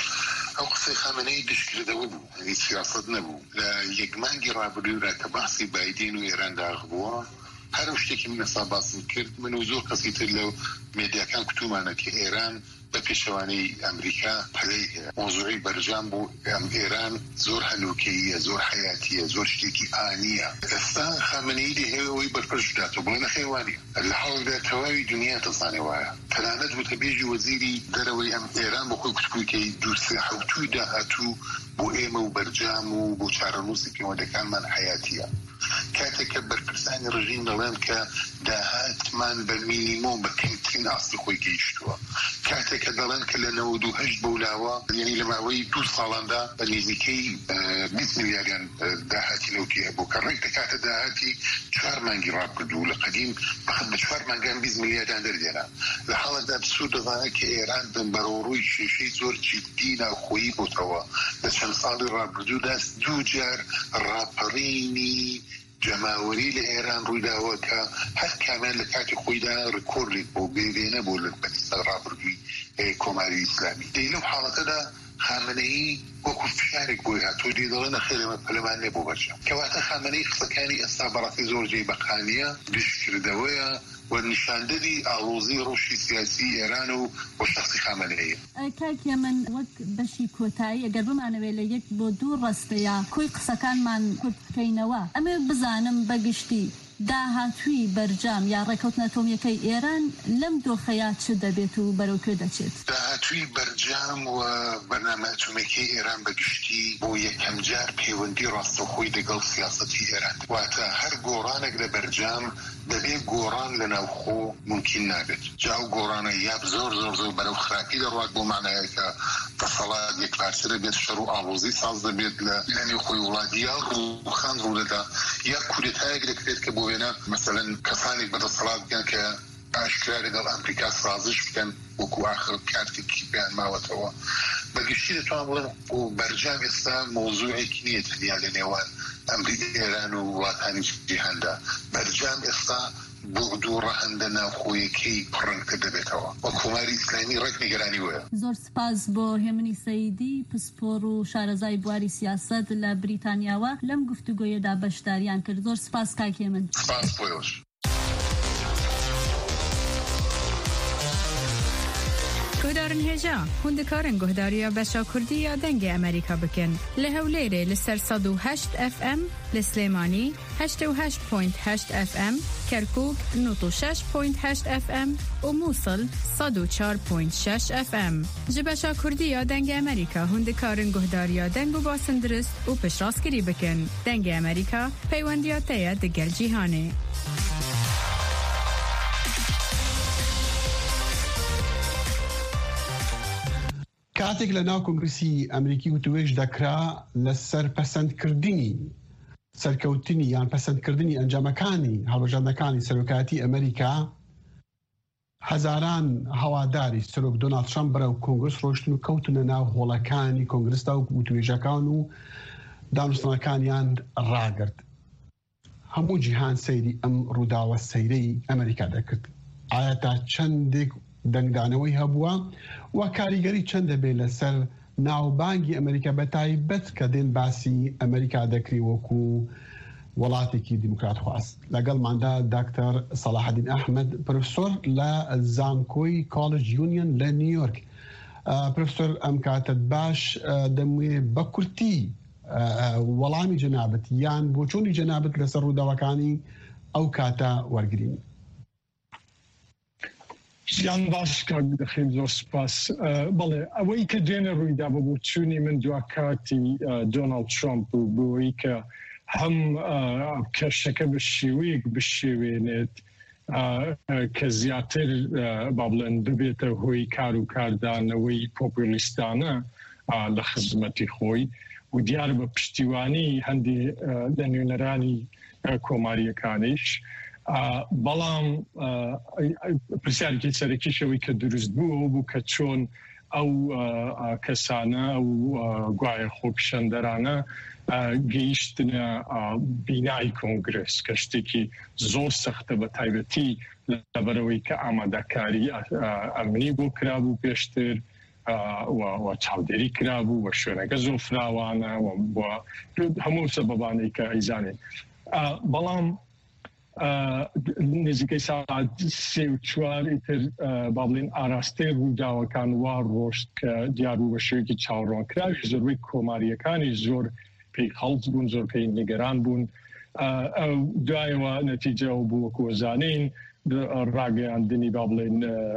ئەو قسەی خامنەی دشکردەوە بوو هیچ سیاست نەبوو لە یەک مانگی ڕابردوودا کە باسی بایدن و ئێران داغ بووە هەر شتێکی من ئێستا باسم کرد من و زۆر کەسی تر لەو مێدیاکان کتومانە کە ئێران بە پێشەوانەی ئەمریکا پەلەی هەیە مۆزوعی بەرجام بوو ئێران زۆر هەنووکەییە زۆر حیاتیە زۆر شتێکی ئانیە ئێستا خامنەی هەیەەوەی بەرپەرشداتەوە بڵێنە خێوانیە لە حاڵدا تەواوی دنیا تەزانێ وایە تەنانەت وتەبێژی وەزیری دەرەوەی ئەم ئێران بە خۆی کوتکوویکەی دوورسێ حەوتووی داهاتوو بۆ ئێمە و بەرجام و بۆ چارەنووسی پەیوەندەکانمان حیاتیە کاتێک کە بەرپرسانی ڕژیم دەڵێن کە داهاتمان بە مینیمۆم بە کەمترین ئاستی خۆی گەیشتووە، کاتێک کە دەڵێن کە لە 98 بەولاوە یعنی لە ماوەی 2 ساڵاندا بە نزیکەی 20 ملیاردیان داهاتی لەوتی هەبوو کە ڕێک دەکاتە داهاتی 4 مانگی ڕابردوو لە قەدیم بە 4 مانگان 20 ملیاردیان دەردێنا. لە حاڵەتدا سوود دەڵێن کە ئێران بەڕۆڕووی کێشەی زۆر جدی ناوخۆیی بۆتەوە لە چەند ساڵی ڕابردوودا 2 جار ڕاپەڕینی جەماوەری لە ئێران ڕوویداوە کە هەر کامیان لە کاتی خۆیدا ڕکۆردێک بۆ بێنە بۆ لە بەستە ڕابردووی کۆماری ئیسلامی. لەو حاڵەتەدا خامنەیی وەکو فشارێک بۆی هاتووە دی دەڵێنە خێرەمە پەلەمان نەبوو بەرجەم، کەواتە خامنەی قسەکانی ئێستا بەڕاستی زۆر جێی بەقانیە، گشتکردەوەیە و نیشاندەری ئاڵۆزی ڕۆژی سیاسی ئێران و بۆ شخصی خامنەیە. کاکێ من وەک بەشی کۆتایی ئەگەر بمانەوێت لە 1 بۆ 2 ڕستەیە کۆی قسەکانمان کورت بکەینەوە، ئەمێ بزانم بەگشتی داهاتووی بەرجام یا ڕێکەوتنە ئەتۆمیەکەی ئێران لەم دۆخەیە چ دەبێت و بەرەو کوێ دەچێت؟ داهاتووی بەرجام و بەرنامە ئەتۆمیەکەی ئێران بەگشتی بۆ یەکەم جار پەیوەندی ڕاستەوخۆی لەگەڵ سیاسەتی ئێران، واتە هەر گۆڕانێک لە بەرجام دەبێت گۆڕان لە ناوخۆ ممکن نابێت. جاو گۆڕانە یا زۆر زۆر زۆر بەرەو خراپی دەڕوات بۆ معنایە کە دەسەڵات یەکپارچە دەبێت، شەڕ و ئاڵۆزی ساز دەبێت لە نێو خۆی وڵاتی، یا ڕووخان ڕوودەدا، یا کودێتایەک دەکرێت کە بۆ وێنە مەسەلەن کەسانێک بەدەسەڵات بگەن کە ئاشکرا لەگەڵ ئەمریکا سازش بکەن وەکو ئاخر کارتێکی پێیان ماوەتەوە. بەگشتی دەتوان بڵێن و بەرجام ئێستا مۆزوعێکی نییە تەنیا لە نێوان ئەمریکا ئێران و وڵاتانی جیهاندا. بەرجام ئێستا بۆ ڕەهەندە ناوخۆیەکەی پڕنگتر دەبێتەوە و کۆماری ئیسلامی ڕێک نیگەرانی وەیە. زۆر سپاس بۆ هێمنی سەیدی پسپۆڕ و شارەزای بواری سیاسەت لە بریتانیاوە لەم گفتوگۆیەدا بەشداریان کرد. زۆر سپاس کاکێ من. سپاس بۆیەوەش. گهدارن هێژا هوندکارن گهداریە بەشا کوردیە دەنگی ئەمریکا بکەن لە هەولێرێ لەسەر 108 FM لە سلێمانی 88.8 FM کەرکوک 96.8 FM و مووسڵ 104.6 FM ji beşa Kurdiya dengê Amerîka hûndikarin guhdarîya deng û basindiriz û piştrast bikin. Dengê Amerîka peywendiya te ye di gel cîhanê. کاتێک لە ناو کۆنگرسی ئەمریکی وتوێژ دەکرا لەسەر پەسەندکردنی سەرکەوتنی یان پەسەندکردنی ئەنجامەکانی هەڵبژاردنەکانی سەرۆکایەتی ئەمریکا، هەزاران هەواداری سەرۆک دۆناڵد ترامپ بەرەو کۆنگرس ڕۆشتن و کەوتنە ناو هۆڵەکانی کۆنگرسدا و وتوێژەکان و دانوستنەکانیان ڕاگرت. هەموو جیهان سەیری ئەم ڕووداوە سەیرەی ئەمریکا دەکرد. ئایا تا چەندێک دەنگدانەوەی هەبووە و کاریگەری چەند دەبێت لەسەر ناوبانگی ئەمریکا بە تایبەت کە دێن باسی ئەمریکا دەکری وەکو وڵاتێکی دیموکرات خواست. لەگەڵماندا داکتەر سەلاحەدین ئەحمەد پرۆفسۆر لە زانکۆی کۆڵج یونیۆن لە نیویۆرک. پرۆفسۆر ئەم کاتت باش دەموێ بە کورتی وەڵامی جەنابەت یان بۆچوونی جەنابەت لەسەر ڕووداوەکانی ئەو کاتە وەرگرین. ژیان باش کاک دەخێن زۆر سپاس. بەڵێ ئەوەی کە دێنە ڕوویدا بە بۆ چوونی من دوا کاتی دۆناڵد ترامپ و بۆی کە هەم کەشەکە بە شێوەیەک بشێوێنێت کە زیاتر با بڵێن ببێتە هۆی کار و کاردانەوەی پۆپولیستانە لە خزمەتی خۆی و دیار بە پشتیوانی هەندی لە نوێنەرانی کۆماریەکانیش. بەڵام پرسیارێکی سەرەکیشەوەی کە دروست بوو کە چۆن ئەو کەسانە و گوایە خۆپیشەندەرانە گەیشتنە بینای کۆنگرس کە شتێکی زۆر سەختە بە تایبەتی لەبەرەوەی کە ئامادەکاری ئەمنی بۆ کرابوو پێشتر و چاودێری کرابوو و شوێنەکە زۆر فراوانە هەموو سەبەبانەی کە ئەیزانێن. بەڵام نزیکەی ساعت 3-4 ئیتر با بڵێن ئاراستەی ڕووداوەکان وا ڕۆشت کە دیاربوو بە شێوەیەکی چاوەڕوانکراوی زۆربەی کۆماریەکانی زۆر پێی خەڵک بوون، زۆر پێی نیگەران بوون. دوایەوە نەتیجە بوو وەکو زانین ڕاگەیاندنی با بڵێن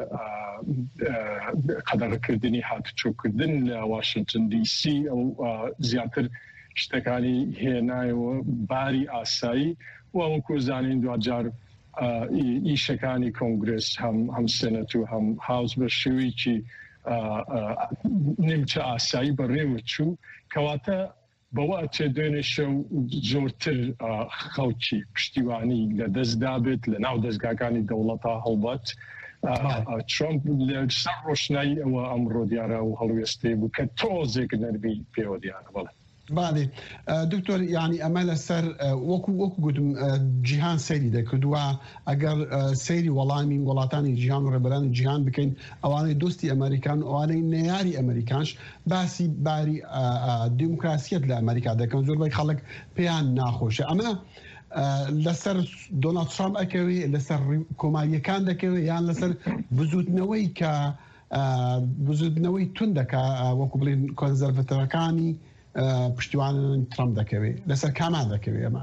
قەدەغەکردنی هاتوچۆکردن لە واشنگتن دی سی ئەو زیاتر شتەکانی هێنایەوە باری ئاسایی وەکو زانین دوجار ئیشەکانی کۆنگرس هەم سەنەت و هەم هاوس بە شێوەیەکی نیمچە ئاسایی بەڕێوە چوو کەواتە بەوە ئەچێ دوێنێ شەو زۆرتر خەڵکی پشتیوانی لە دەستدا بێت لە ناو دەستگاکانی دەوڵەتە هەڵبەت ترامپ لە سەر ڕۆشنایی ئەوە ئەمڕۆ دیارە و هەڵوێستێ بوو کە تۆزێک نەربی پێوە دیارە بەڵێ باێ دکتۆر ینی ئەمە لەسەر وەکو گوتم جیهان سەیری دەکردووە ئەگەر سەیری وەڵامی وڵاتانی جیهان و ڕێبەرانی جیهان بکەین ئەوانەی دۆستی ئەمریکان ئەوانەی نەیاری ئەمریکانش باسی باری دیموکراسیەت لە ئەمریکا دەکەن زۆربەی خەڵک پێیان ناخۆشە ئەمە لەسەر دۆنالد ترامپ ئەکەوێ لەسەر کۆماریەکان دەکەوێت یان لەسەر بزوتنەوەی کە بزوتنەوەی توندەکە وەکو بڵێن کۆنزەرڤەتەرەکانی پشتیوان ترامپ دەکەوێت لەسەر کامان دەکەوێت ئەمە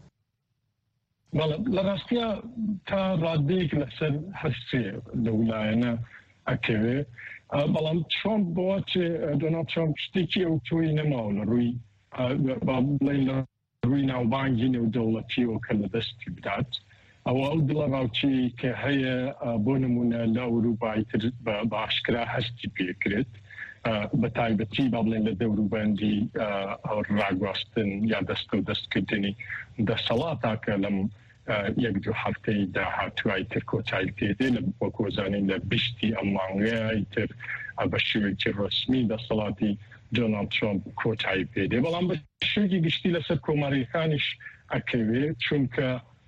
لە ڕاستیە تا ڕادەیەک لەسەر هەستێ لە ویلایەنە ئەکەوێت بەڵام ترامپ بۆ دۆنالد ترامپ شتێکی ئەو تۆی نەماوە لە ڕووی بڵێن لە ڕووی ناوبانگی نێودەوڵەتیەوە کە لە دەستی بدات ئەوە ئەو دڵە ڕاوچی کە هەیە بۆ نمونە لە ئەوروپای تر بە ئاشکرا هەستی پێکرێت بە تایبەتی با بڵێن لە دەوروبەندی ڕاگواستن یا دەست و دەستکردنی دەسەڵاتاکە لەم یەک دوو هەفتەی داهاتوای تر کۆچایی پێدێ لە وەکۆزانین لە بیستی ئەم مانگەیە تر بە شێوەیەکی ڕسمی دەسەڵاتی دۆنالد ترامپ کۆچایی پێدێ بەڵام بە شێوەیەکی گشتی لەسەر کۆماریەکانیش ئەکەوێت چونکە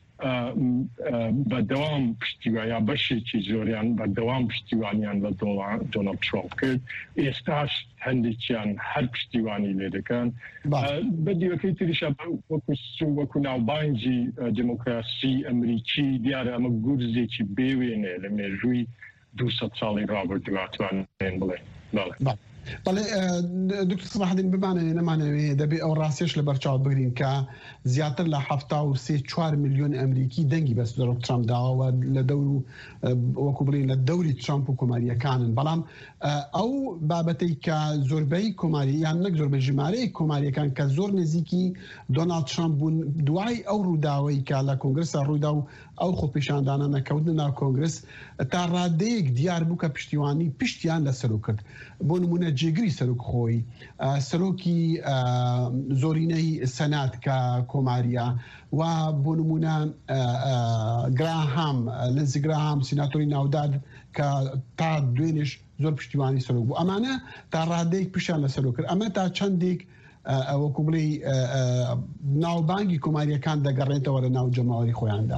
بەدەوام پشتیوانیا بەشێکی زۆریان بەدەوام پشتیوانیان لە دۆنالد ترامپ کرد ئێستاش هەندێکیان هەر پشتیوانی لێ دەکەن بە دیوەکەی تریشە وەکو ناوبانگی دموکراسی ئەمریکی دیارە ئەمە گورزێکی بێوێنێ لە مێژووی 200 ساڵی ڕابردواتوان بڵێن بەڵێ دکتۆر سەلاحەدین بمانەوێ نەمانەوێ دەبێ ئەو ڕاستیش لە بەرچاو بگرین کە زیاتر لە 73 میلیۆن ئەمریکی دەنگی بەس دۆنالد ترامپ داوە لە دەور و وەکو بڵین لە دەوری ترامپ و کۆماریەکانن بەڵام ئەو بابەتەی کە زۆربەی کۆماری یان نەک زۆربەی ژمارەی کۆماریەکان کە زۆر نزیکی دۆنالد ترامپ بوون دوای ئەو ڕووداوەی کە لە کۆنگرسا ڕوویدا و ئەو خۆپیشاندانە نەکەوتن ناو کۆنگرس تا ڕادەیەک دیار بوو کە پشتیوانی پشتیان لەسەر کرد بۆ نمونە جێگری سەرۆک خۆی سەرۆکی زۆرینەی سەنات کە کۆماریە و بۆ نمونە گراهام لنزی گراهام سیناتۆری ناوداد کە تا دوێنش زۆر پشتیوانی سەرۆک بوو ئەمانە تا ڕادەیەک پیشیان لەسەر کرد ئەمە تا چەندێک وەکو بڵێ ناوبانگی کۆماریەکان دەگەڕێتەوە لە ناو جەماوەری خۆیاندا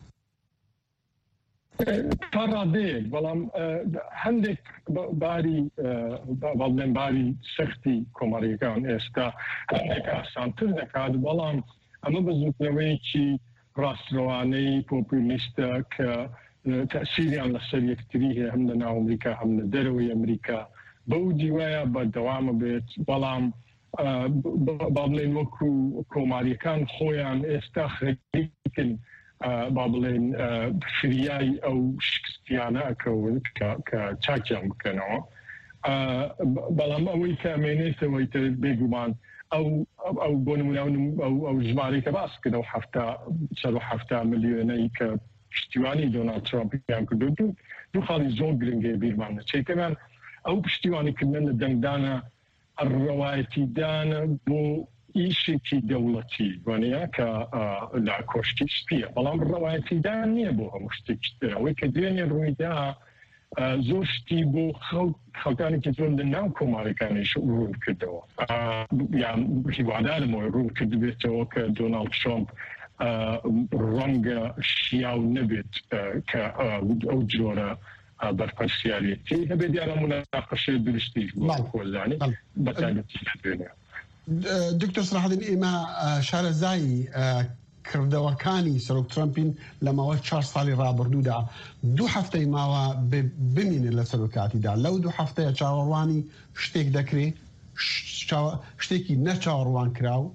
تا ڕادەیەک بەڵام هەندێک باری سەختی کۆماریەکان ئێستا هەندێک ئاسانتر دەکات بەڵام ئەمە بەزوتنەوەیەکی ڕاستڕەوانەی پۆپولیستە کە تەسیریان لەسەر یەکتری هەیە هەم لە ناو ئەمریکا هەم لە دەرەوەی ئەمریکا بەو دیوایە بەردەوامە بێت بەڵام با بڵێن وەکو کۆماریەکان خۆیان ئێستا خەریکن با بڵێن فریای ئەو شکستیانە ئەکەون کە چاکیان بکەنەوە بەڵام ئەوەی کە ئەمێنێتەوەی تر بێگومان ئەو بۆ نمونە ئەو ژمارەی کە باس کرد ئەو 7 ملیۆنەی کە پشتیوانی دۆنالد ترامپیان کردو دوو خاڵی زۆر گرنگی بیرمان نەچێتەکەمان ئەو پشتیوانیکردن لە دەنگدانە ڕەوایەتیدانە بۆ ئیشێکی دەوڵەتی وانەیە کە لا کۆشتی سپیە بەڵام ڕەوایەتیدان نییە بۆ هەموو شتێکی تر ئەوەی کە دوێنێ ڕوویدا زۆر شتی بۆ خەڵکانێکی زۆر لە ناو کۆماریەکانیش ڕوون کردەوە یان هیوادارمەوە ڕوون کرد بێتەوە کە دۆنالد ترامپ ڕەنگە شیاو نەبێت کە ئەو جۆرە بەرپەرسیارەتی هەبێت دیارە موناقەشەی درستیش بۆ کۆزانی بەتایبەتی دوێنێ دکتۆر سەلاحەدین ئێمە شارەزایی کردەوەکانی سەرۆک ترامپین لە ماوە 4 ساڵی ڕابردوودا 2 هەفتەی ماوە بمینێت لە سەرۆکاتیدا لەو 2 هەفتەیە چاوەڕوانی شتێک دەکرێت شتێکی نەچاوەڕوان کراو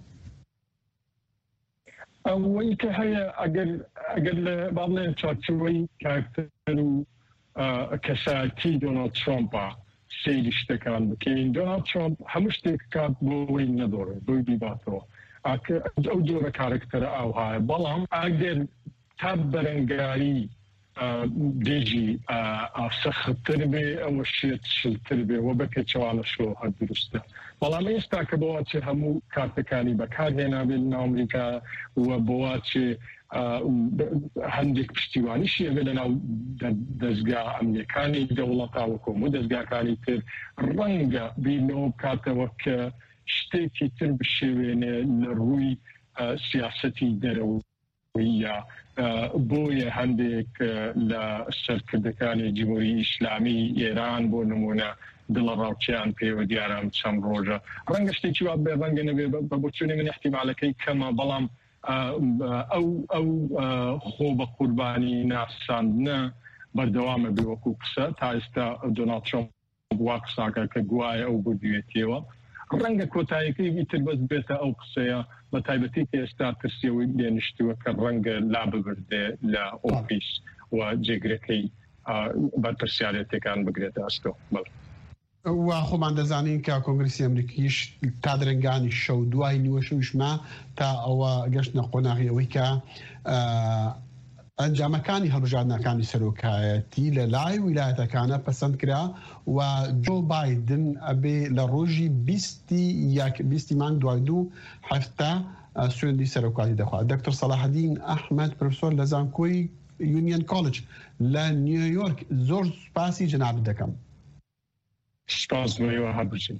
ئەوەی کە هەیە ئەگەر لە با بڵێن چارچوبەی کارکتەر و کەسایەتی دۆنالد ترامپە سەیری شتەکان بکەین دۆنالد ترامپ هەموو شتێک کات بۆ ئەوەی نەدۆڕێت بۆی بیباتەوە ئەو جۆرە کارکتەرە ئەوها بەڵام ئەگەر تا بەرەنگاری دێژی سەختتر بێ ئەوە شێت شلتر بێ وە بەکە چوانە شۆ هەر دروستە بەڵام ئێستا کە بۆواچێ هەموو کارتەکانی بەکارهێنابێت لە ئەمریکا وە بۆواچێ هەندێک پشتیوانیشی ئەبێ لەناو دەستگا ئەمنیەکانی دەوڵەتا وەکۆمە دەستگاکانی تر ڕەنگە بینەوە بکاتەوە کە شتێکی تر بشێوێنێ لە ڕووی سیاسەتی دەرەوەیە بۆیە هەندێک لە سەرکردەکانی جمهوری ئیسلامی ئێران بۆ نمونە دڵە ڕاوچیان پێوە دیارم چەند ڕۆژە ڕەنگە شتێکی وا بێ ڕەنگە نەبێ بە بۆچوونی من احتیمالەکەی کەمە بەڵام ئەو خۆ بە قوربانی ناساندنە بەردەوامە بێ وەکو قسە تا ئێستا دۆناڵد ترامپ وا قساکە کە گوایە ئەو بردوێتەوە ڕەنگە کۆتاییەکەی ئیتر بەس بێتە ئەو قسەیە بە تایبەتی کە ئێستا ترسیەوەی لێنشتووە کە ڕەنگە لا ببردێ لە ئۆفیس و جێگرەکەی بەرپرسیارەتەکان بگرێتە ئەستۆ وا خۆمان دەزانین کە کۆنگرسی ئەمریکیش تا درنگانی شەو دوای نیوە شەویشما تا ئەوە گەشتنە قۆناغیەوەی کە ئەنجامەکانی هەڵبژاردنەکانی سەرۆکایەتی لە لای ویلایەتەکانە پەسەند کرا و جۆ بایدن ئەبێ لە ڕۆژی 20 مانگ دوای 2 هەفتە سوێندی سەرۆکاتی دەخوات. دکتۆر سەلاحەدین ئەحمەد پرۆفسۆر لە زانکۆی یونیەن کۆلج لە نیویۆرک زۆر سوپاسی جەناب دەکەم. سپاس بۆیەوە هەبژین.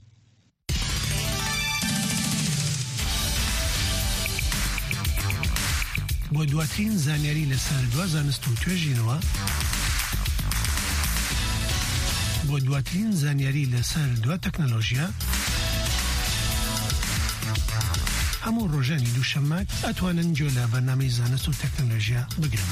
بۆ دواترین زانیاری لەسەر دوا زانست و توێژینەوە بۆ دواترین زانیاری لەسەر دوا تەکنۆلۆژیا هەموو ڕۆژانی دووشەممە ئەتوانن جۆ لە بەرنامەی زانست و تەکنۆلۆژیا بگرن.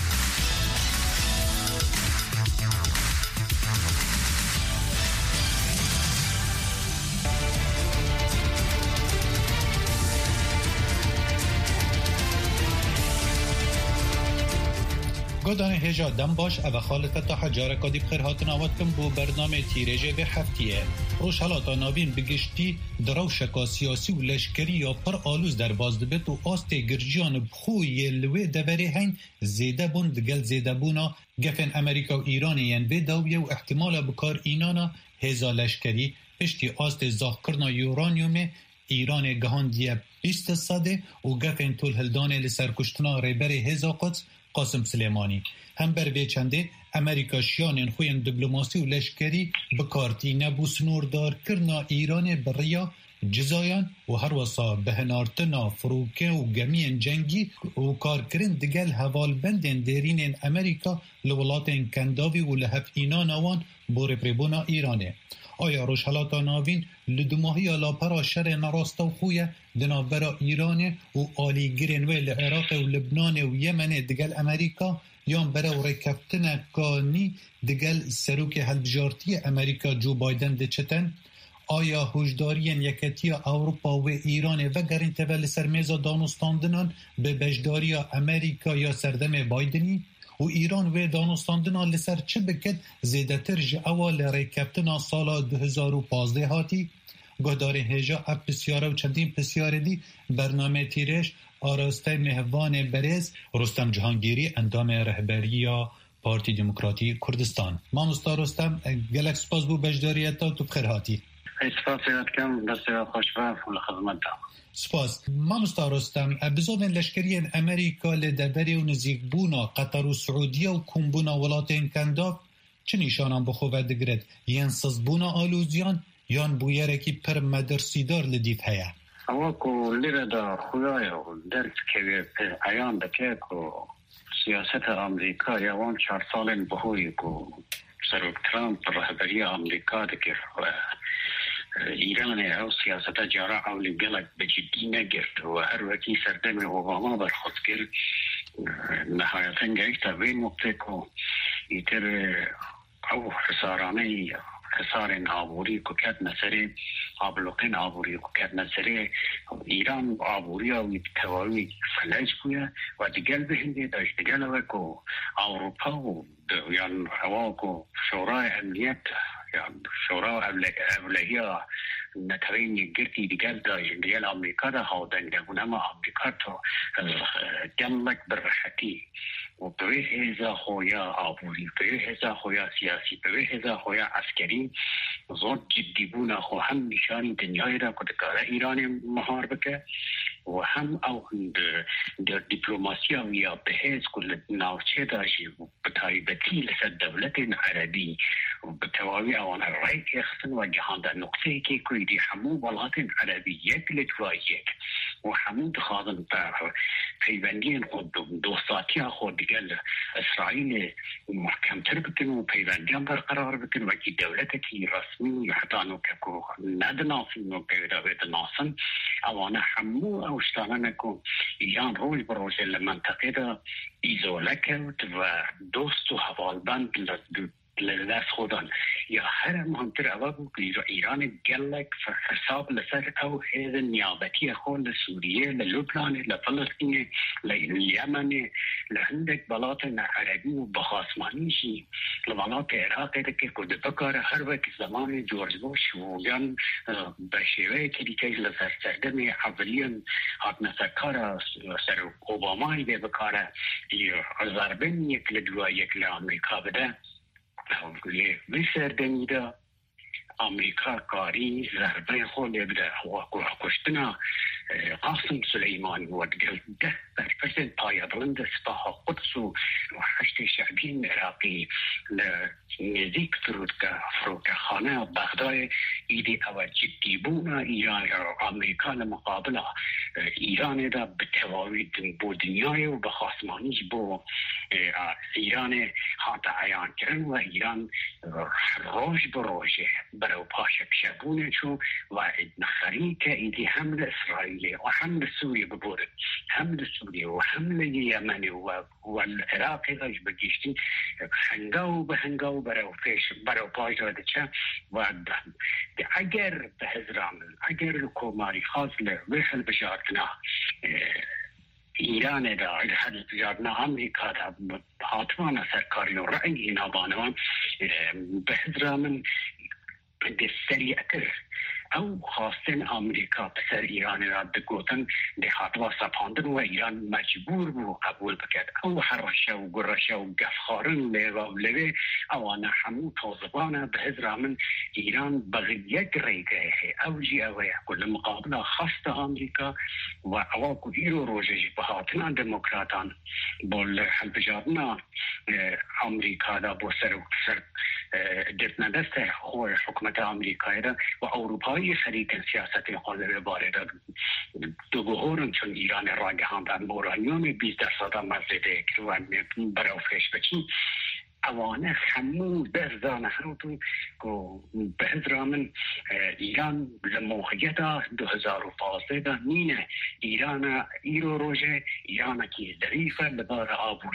گودان هجا دم باش او خالت تا حجار کادی بخیر هاتن آمد کم بو برنامه تیرێژێ به هەفتیە ڕۆژهەڵاتە ناوین بگشتی دراوشەکا سیاسی و لەشکری یا پر آلوز دەرباز دەبێت و ئاستێ گرجیان بخۆیە لوێ دەبەرێ هەین زێدە بوون دگەل زێدەبوونا گەفێن ئەمریکا و ئیرانیان بێ داویە و احتمالە بکار ئینانا هێزا لەشکری پشتی ئاستێ زاخکردنا یورانیومێ ئیرانێ گەهاندیە 20 سەدێ و گەفێن تول هەلدانێ لەسەر کوشتنا ڕێبەرێ هێزا قودس قاسم سليماني هم بر بيچنده امریکا شیانین خوین دیپلماسی و لشکری بکارتی نبو سنوردار کرنا ایران بریا جزایان و هر وصا بهنارتنا فروکه و گمین جنگی و کارکرین دگل حوال بندین دیرین امریکا لولاتین کنداوی و لحف اینان آوان بور پریبونا ایرانه. آیا روشهلاتا ناوین لدوماهی لاپرا شر نراستا و خویه دنابرا ایرانه و آلی گرین وی لعراق و لبنان و یمن دگل امریکا یان برا و رکفتن کانی دگل سروک هلبجارتی امریکا جو بایدن ده چتن؟ آیا هوشدارین یکتی اوروپا و ایران و گرین تول سرمیزا دانستاندنان به بجداری امریکا یا سردم بایدنی؟ و ایران و دانستاندنا لسر چه بکد زیده تر جاوال ریکبتنا سالا 2015 هاتی؟ گهدار هجا اپ پسیاره و چندین پسیاره دی برنامه تیرش آراسته مهوان برز رستم جهانگیری اندام رهبری پارتی دموکراتی کردستان. ما مستا رستم گلک سپاس بو بجداریتا تو بخیر هاتی. سپاس یادکم دسته خوشبه فول خدمت دام. سپاس. ما مستارستم بزودن لشکرین امریکا لدبری و نزیک بونا قطر و سعودیه و کنبونا ولاتین کنداف چه نشانم بخواه دگرد ین سزبونا آلوزیان یان بویرکی پر مدرسیدار لدیف هیا اواکو لیره دا خدای و درک که پر ایان دکه که سیاست امریکا یوان 4 سال بخوی که سروک ترامپ رهبری امریکا دکه ایران او سیاست جارا او لگلک بجدی نگرد و هر وکی سردم اوباما برخود کرد نهایتا گیت تا وی نقطه که ایتر او خسارانه خسار آبوری که کد نسره آبلوقین آبوری که کد نسره ایران آبوری او تواوی فلج بویا و دیگل بهنده داشت دیگل او که اوروپا و یان هوا که شورای امنیت شورا اولهی نتوین گرتی دیگر دیگر آمریکا را هادن دهونه ما آمریکا تو جملک برشتی و به هزا خویا آبوری به هزا خویا سیاسی به هزا خویا عسکری زود جدی بونا خو هم نشانی دنیای را کدکاره ایران مهار بکه و هم او در دیپلماسی و یا به هیچ کل ناوچه داشتی و به تایبتی لسر دولت عربی و به تواوی آن رای اخسن و جهان در نقطه که کویدی همون ولات عربی یک لطوای یک و همون دخواهدن پیوندی خود دوستاتی خود دیگر اسرائیل محکمتر بکن و پیوندی هم برقرار بکن و که دولت که رسمی حتی نوکه ندناسن و پیوندی ناسن اوانه همون اوشتانه نکن ایران روز بروز لمنطقه دا ایزوله کرد و دوست و حوالبند لدست خودان یا هر مهمتر اوه بود ایران گلک حساب لسر او حیث نیابتی خود لسوریه للبنان لفلسطین لیمن لهندک بلات عربی و بخاسمانیشی لبنات عراقی که کد بکار هر وقت زمان جورج بوش و یان بشیوه که لسر سردن اولیان حد نسکار سر اوبامای به بکار ضربن یک لدوا یک لامریکا بده اولی ویسردنی دا امریکا کاری ضربه خود بده و کشتنا قاسم سلیمانی و ده برفرد پایبلند سپاه قدس و حشد شعبین عراقی نزدیک فروکه خانه بغداد ایدی او جدی بونا ایران امریکا لمقابل ایران دا به تواوی بو دنیای و به خاصمانیش بو ایران حتی عیان کرن و ایران روش بروشه برو پاشک شبونه چون و نخری که ایدی حمل اسرائیل و حمل سوریه ببورد حمل سوریه و حمل یمن و العراق غش بگیشتی هنگاو به هنگاو برو پاش داده چه و اگر به هزرامل اگر کوماری خاص لوحل بشارتنا ایران دا حل بجارنا امریکا دا حاتمان سرکاری و رأی نابانوان به هزرامل ده سریعتر او خواستن امریکا پسر ایران را بگوتن ده خطوه سپاندن و ایران مجبور بو قبول بکرد او حرشه و گرشه و گفخارن لیوه و لیوه اوانه همون توزبانه به هزرامن ایران بغیق ریگه او جی اوه کل مقابله خواست امریکا و اوه که ایرو روژه بهاتنا دموکراتان بول حل بجادنا امریکا دا بو سر دفن دست خواه حکمت امریکایی دا و اروپایی خریدن سیاست خود باره دا دو گهورن چون ایران راگهان در مورانیوم 20% مزده که برای فش بچین اوانه خمو برزانه همتون که به هزرامن ایران لموقعیت 2015 دا نینه ایران ایرو روژه ایران که ظریفه لبار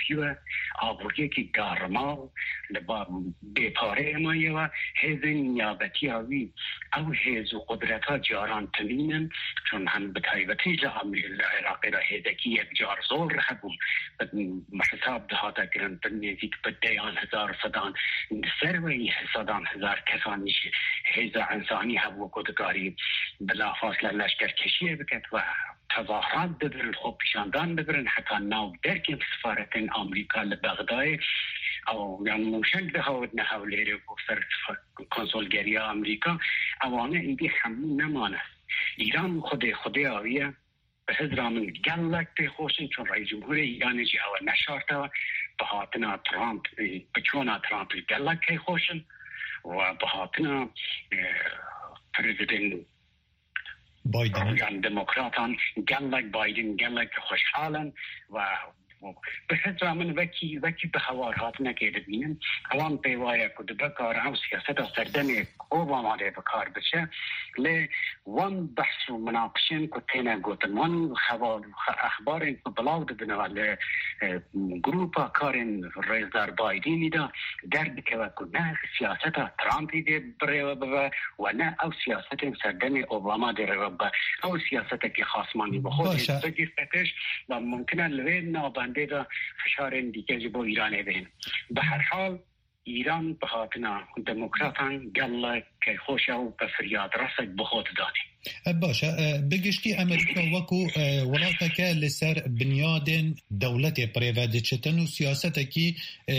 آبوریه که گارمال لبار بیپاره امایه و حیز نیابتی آوی او حیز و قدرت ها جاران تمینن چون هم به تایبتی عراقی را حیزکی یک جار زول رحبون محساب دهاتا گرن بنیزیک بدیان هزار صدان سروی صدان هزار کسان میشه حیزه انسانی هبو کدگاری بلا فاصله لشکر کشیه بکت و تظاهرات ببرن خوب پیشاندان ببرن حتی ناو درک سفارت امریکا لبغداد او یعنی موشن به هاود نهاولیره و سر کنسولگری امریکا اوانه ایدی همون نمانه ایران خود آویه به هزرامن گلک پیخوشن چون رئیس جمهور ایران جی او نشارتا به هاتنا ترامپ بچونا ترامپ گلک پیخوشن و به هاتنا پرزیدنت بایدن یعنی دموکراتان گلک خوشحالن و به هزرامن وکی به هوارهات نکیده بینن اوان پیوایه کده بکار او سیاست سردن اوباما ده بکار بشه لی وان بحث و مناقشن که تینه گوتن وان اخبارین که بلاو ده بنوه لی گروپا کارین رئیسدار بایدینی ده درد که وکو نه سیاست ترامپی ده بریوه ببه و نه او سیاست سردن اوباما ده روه ببه او سیاست که خاصمانی بخود بگیفتش و ممکنه لوی نابن ده فشار دیگه با ایران بین به هر حال ایران بهاتنا دموکراتان گله که خوش او به فریاد رسد بخوت دانی باشه بگشتی امریکا وکو ولاته که لسر بنیادن دولت پریواد چتن و سیاست کی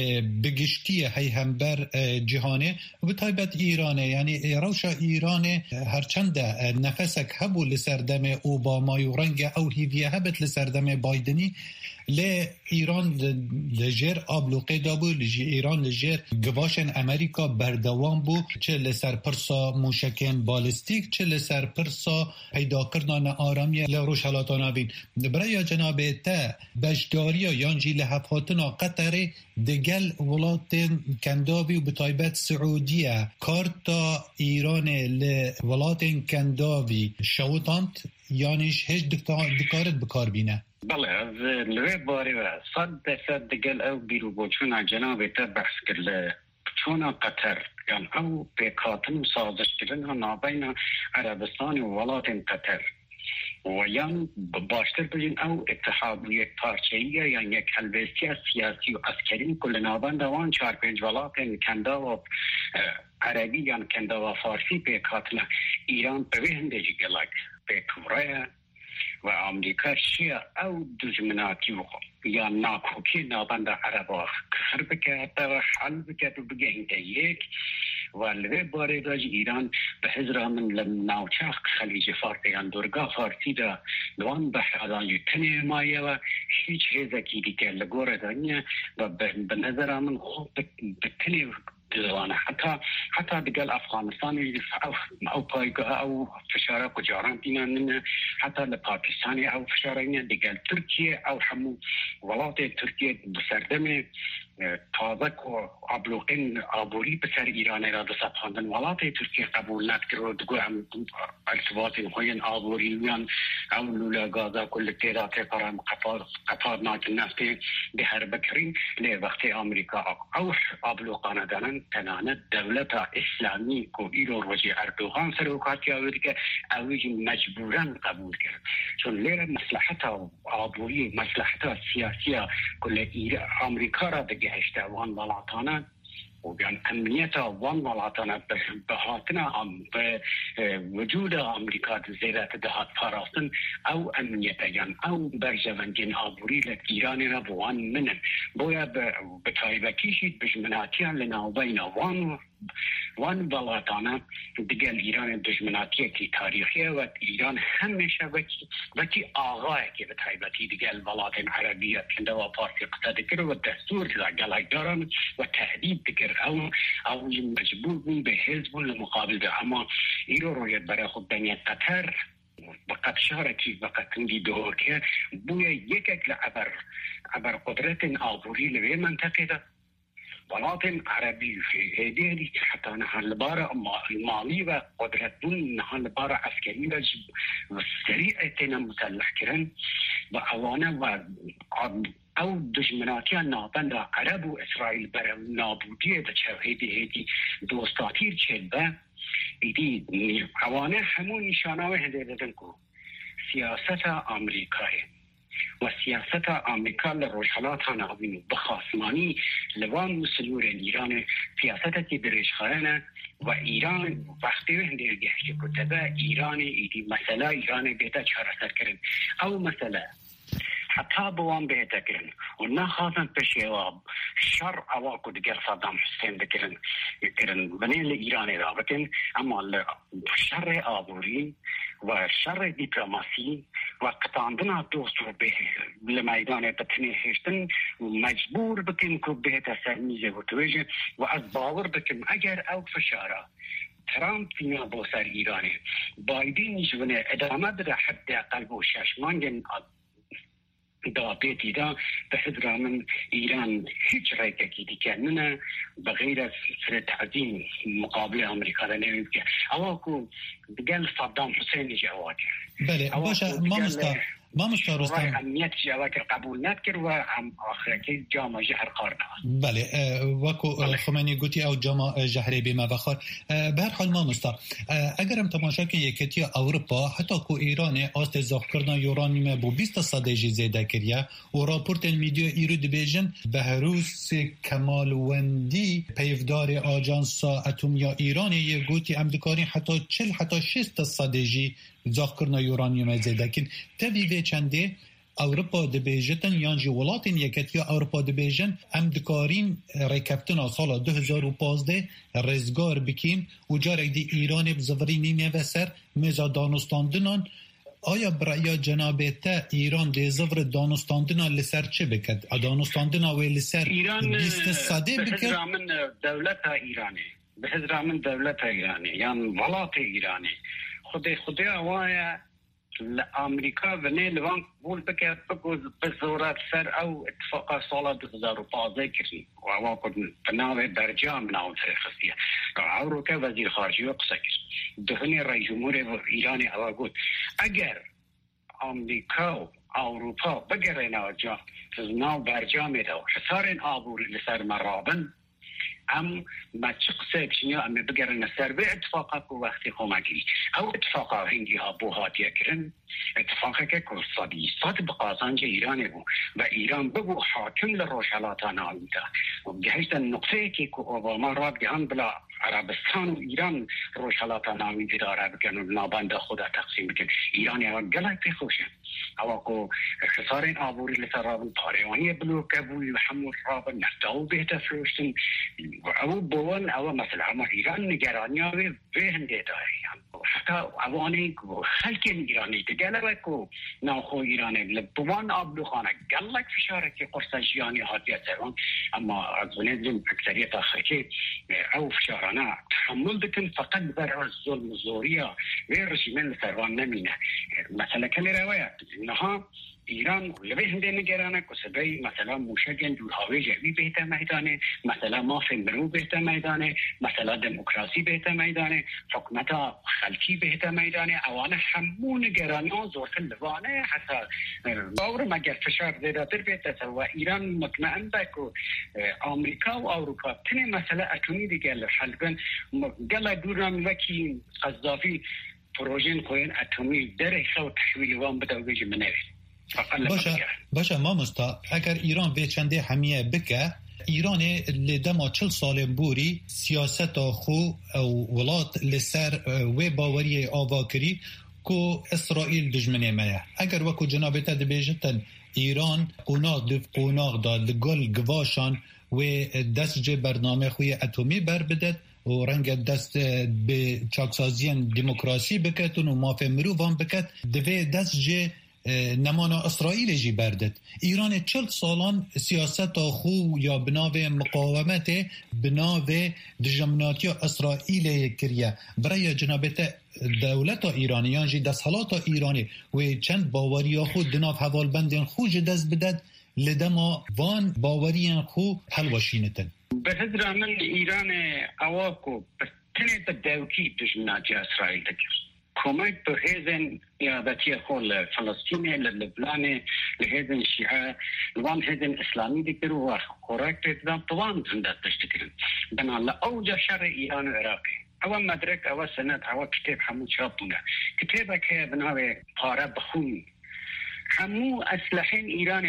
بگشتی هی همبر جهانه و بطایبت ایرانه یعنی روشا ایرانه هرچند نفسک هبو لسردم اوباما و رنگ او هیویه هبت لسردم بایدنی ل ایران لجر آبلوقه دابو ایران لجر گواشن امریکا بردوام بو چه لسر پرسا موشکن بالستیک چه لسر پرسا پیدا کردن آرامی لروش حالاتانا بین برای جناب تا بشداری یانجی لحفاتنا قطر دگل ولات کنداوی و بطایبت سعودیه کارتا ایران لولات کنداوی شوطانت یعنیش هیچ دکارت بکار بینه بله از لوی باری و 100% دگل او بیرو بوچونا جناب تا بحث کرده چونا قطر یعنی او پیکاتن و سازش کردن ها نابین عربستان و ولات قطر و یعنی باشتر بجین او اتحاد یک پارچهیه یعنی یک حلبستی سیاسی و عسکری کل نابن دوان 4-5 ولات کندا و عربی یعنی کندا و فارسی پیکاتن ایران پوینده جگلک پیکوره و امریکا شیعه او دجمناتی و یا ناکوکی نابند عربا کخر بکرد و حل بکرد و بگه اینده یک و لوی باره داج ایران به حضر من لناوچاق خلیج فارسی یا درگاه فارسی دا دوان بحرادان یتنی مایه و هیچ حیزکی دیگه لگوره دانیه و به نظر من خوب بتنی دوانه حتی دقل افغانستان او پایگاه او فشاره کجاران دینن حتی لپاکستانی او فشاره دقل ترکیه او همو ولات ترکیه بسردم تازک و ابلوقین آبوری بسر ایران را دستاندن ولات ترکیه قبول نکرد دگو هم ارتباط خوین آبوریان او لولا گازا کل تیرات پرام قفار ناک نفتی به هر بکرین لی وقت امریکا او ابلوقانه دانن تنانه دولت اسلامی کو ایرو روزی اردوغان سروکاتی آورد که اویج مجبورن قبول کرد چون لیر مصلحت آبوری مصلحت سیاسی کل امریکا را بگهشته وان ولاتانه و بیان امنیت وان ولاتانه بهاتنا به وجود امریکا زیرت دهات فراستن او امنیت یان او برجوانجین آبوری لک ایرانی را بوان منن بویا بطایبکیشید بجمناتیان لناوبین وان ولاتانه دیگل ایران دشمناتی کی تاریخیه و ایران همیشه وکی آغای که به طیبتی دیگل ولات عربیه کنده و پارتی قطع کرد و دستور دیگل دارن و تهدید کرد او مجبور بون به حزب المقابل ده اما ایرو رویت برای خود بین قطر وقت شارکی وقت تندی دور که بوی یک عبر قدرت آبوری لوی منطقه ده ولات عربی هدیه حتی نحن لبارة مالی و قدرت دون نحن لبارة عسکری و سریعتنا مسلح کرن و اوانه و او دشمناتی نابند عرب و اسرائیل بر نابودی ده چه هدی دوستاتیر چید به ایدی اوانه همون نشانه هنده دادن که سیاست امریکایی و سیاست امریکا لروشالات هنابین بخاسمانی لوان مسلور ایران سیاست که درش خارنه و ایران وقتی هنده گهش کتبه ایران ایدی مسئله ایران بیتا چاره سر کرن او مسئله حتی بوان بهتا کرن و نخواستن پشیواب شر اواکو دیگر صدام حسین بکرن بنین لإیران را بکن اما شر آبوری و شر دیپلماسی و قطاندن دوست رو به لمیدان بتنی هشتن مجبور بکن که بهتا سرمیزه و تویجه و از باور بکن اگر او فشاره ترامپ فينا بوسر إيراني بايدن يجونه ادامه بده حتى قلبه شاشمانجن دابيتي دا بحضر من إيران هيج رايكا كي دي كاننا بغير سر تعظيم مقابلة أمريكا لنويبكا أواكو بقال صدام حسين يجي أواكر بله باشا مامستا ما مسترستم امنیت جواب قبول نکرد و هم آخرکی جامعه جهر قرار نهاد. بله وکو خمینی گوتی او جامعه جهری بما بخار. به هر حال ما مستا اگرم تماشا که یکتی اروپا حتی کو ایران است زاخکردن یورانیم بو 20% زیاده کریه و راپورت میدیو ایرو دبیجن بهروز کمالوندی پیفدار آژانس اتمی ایران یه گوتی امدکاری حتی 40 حتی 60% زاخکردن یورانیم زیاده کن تبیه چنده اروپا دبیجتن یانجی ولاتین یکتی اروپا دبیجن ام دکارین ریکفتن سال 2015 رزگار بکین و جارک دی ایران بزورینی نوسر مزا دانستاندنان آیا برای جنابته ایران دی زور دانستاندنان لسر چه بکد؟ دانستاندنان و لسر بیست ساده بکد؟ به حضرامن دولت ایرانی به حضرامن دولت ایرانی یعنی ولات ایرانی خودی آوایا لأمريكا بني لبان قول بك بزورات سر أو اتفاق صالة 2015 كري وواقع بناوي برجام بناوي خصية عوروكا وزير خارجي وقسكر دهني رئيس جمهور إيراني أواقود أجر أمريكا أوروبا بقرينا وجام فزناو برجام دو حسارين آبور لسر مرابن ام ما تشقسه بشنيا ام بقرن السر باتفاقك وقتي خماكي او اتفاقا هنجي هابوهات يكرن اتفاقك كورسادي صاد بقازانج ايران بو و ايران بگو حاكم للروشالاتان آلودا وبجهشت النقطه كي اوباما راد جهان بلا عربستان و ایران روشالاتان نامی داره بکن و نابنده خدا تقسیم بکن ایرانی ها گلای پی خوشه اواکو خسارین آبوری لسرابن پاریوانی بلوکه بوی و همون رابن نفتاو بهتا فروشتن او بوان او مثلا اما ایران نگرانی ها به هنده داره حتی اوانی خلق ایرانی تگلوه که ناخو ایرانی لبوان آبلو خانه گلک فشاره که قرص جیانی حادیت سرون اما از ونیدن اکثریت آخری او فشاره أنا تحمل بكن فقط برع الظلم الزورية غير رجيمين لسروان نمينة مثلا كان روايات إنها ایران لبه دین گرانه کسبی مثلا موشگن دور هاوی جوی بهتا میدانه مثلا ماف مرو بهتا میدانه مثلا دموکراسی بهتا میدانه حکمتا خلکی بهتا میدانه اوانه همون گرانی ها زورت لبانه حتی باور مگر فشار زیادتر بهتا و ایران مطمئن بکو آمریکا و اروپا تنه مسئله اتمی دیگه حل کن گلا دورم وکی قذافی پروژین کوین اتمی در خو تحویل وام بده ویج منوی باشه ما مستا اگر ایران به چنده همیه بکه ایران لدما 40 سال بوری سیاست خو او ولات لسر و باوری آواکری کو اسرائیل دجمنه مایه اگر وکو جنابتا دبیجتن ایران قوناغ دا لگل گواشان و دست جه برنامه خوی اتمی بر بدد و رنگ دست به چاکسازیان دموکراسی بکتون و مافه مروفان بکت دوی دست جه نمانا اسرائیل جی بردد ایران 40 سالان سیاست خو یا بناو مقاومت بناو دجمناتی اسرائیل کریه برای جنابت دولت ایرانیان جی دستحالات ایرانی و چند باوری خود دناف حوالبندین خو جی دست بدد لدما وان باوریان خو حلوشینتن به حضر من ایران اواکو تنه بدوکی دجمناتی اسرائیل دکر کمک به هزن یادتی خول فلسطین لبنان لهزن شیعه لوان هزن اسلامی دیگر و خوراک پیدام طوان زنده تشتکرن بنان لأوجه شر ایران و عراقی اول مدرک اول سند اول کتاب همون چاپ بونه کتابه که بناوه پاره بخون همو اسلحین ایران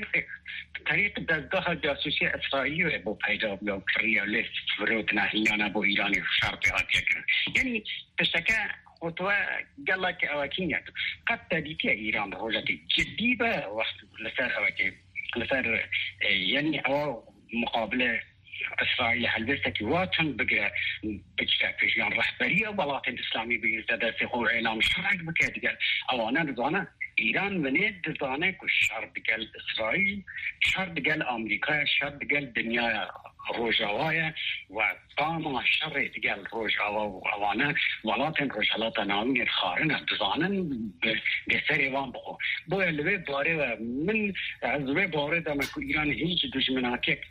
طریق دزگاه جاسوسی اسرائیلی با پیدا بیا کریه لیست فرود نهیانه با ایرانی شرطی هاتیه کرن یعنی تشتکه خطوة قال لك أواكينيات قد تديتي إيران بحوجة جديدة وقت لسر أواكي لسر يعني أو مقابلة إسرائيل هلبستك واتن بقى بجتاكش يعني رهبرية ولاطن إسلامي بيزداد في قول إعلام شرعك بكاد قال أو أنا رضانا إيران ونيد رضانا كشرط قال إسرائيل شرط قال أمريكا شرط قال دنيا روجاوايا وقام شر قال روجاوا وانا ولكن روجالات نامي الخارنه دزانن بسري وان بخو بو اللي باره من عزبه باره دم ايران هيج دشمناكك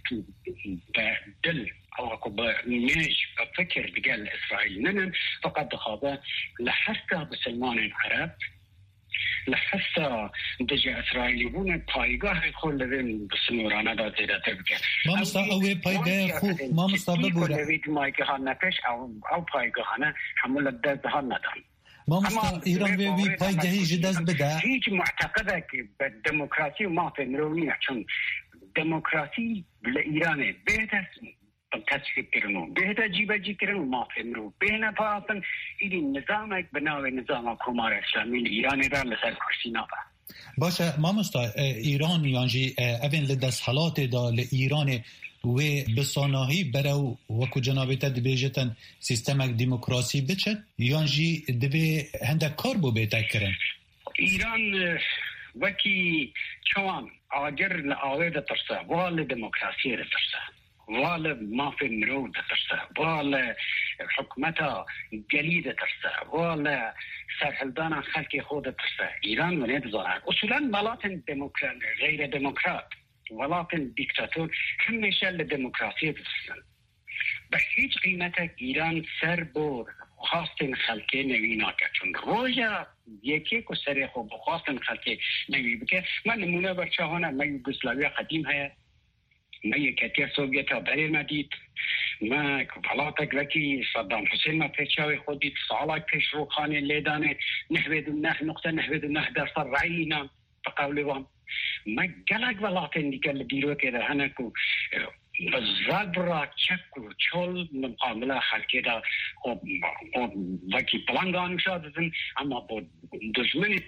دل او اكو نيش فكر بقال اسرائيل نن فقد خاضه لحتى بسلمان العرب لحظة دجا إسرائيلي بون پایگاه خود لبین بسنورانه دا زیده تر بکن ما مستقوی پایگاه خود ما مستقبه بوده لبید مایگه ها نپش او پایگاه ها همول دست ها ندان ما مستقبه ایران وی پایگاهی جدست بده هیچ معتقده که به دموکراسی و ما فنرونیه چون دموکراسی لإيران بهتر تصفیه کردن بهتر جیبجی کردن ما فهمرو بهنه پاسن این نظام بناوی نظام کمار اسلامی ایران را لسر کرسی نابه باشه ما ایران یانجی اوین لدست حالات دا لإیران و بساناهی برو وکو جنابیت دبیجتن سیستمک دموکراسی بچد یانجی دبی هنده کار بو بیتا کرن ایران وکی چوان آگر لآوه ده ترسه وال دموکراسی ده ترسه وال مافی مرو ده ترسه وال حکمتا گلی ده ترسه وال سرحلدان خلق خود ده ترسه ایران منید زاره اصولا ملاتن غیر دموکرات ولاتن دیکتاتور همیشه لدموکراسی ده ترسن به هیچ قیمت ایران سر بر خواستن خلقی نوی ناکه چون رویا یکی که سر خوب خواستن خلقی نوی بکه من نمونه برچهانه من یوگسلاوی قدیم هست من یکتی سوویت ها بری مدید من کفالاتک وکی صدام حسین ما پیچاوی خودید سالک پیش روخانه لیدانه 99.9% رعینا بقول وان ما گلک ولاتن دیگر لدیرو که ده هنکو زبرا چک و چول مقابله خلقی دا وکی پلنگان شادتن اما با دشمنی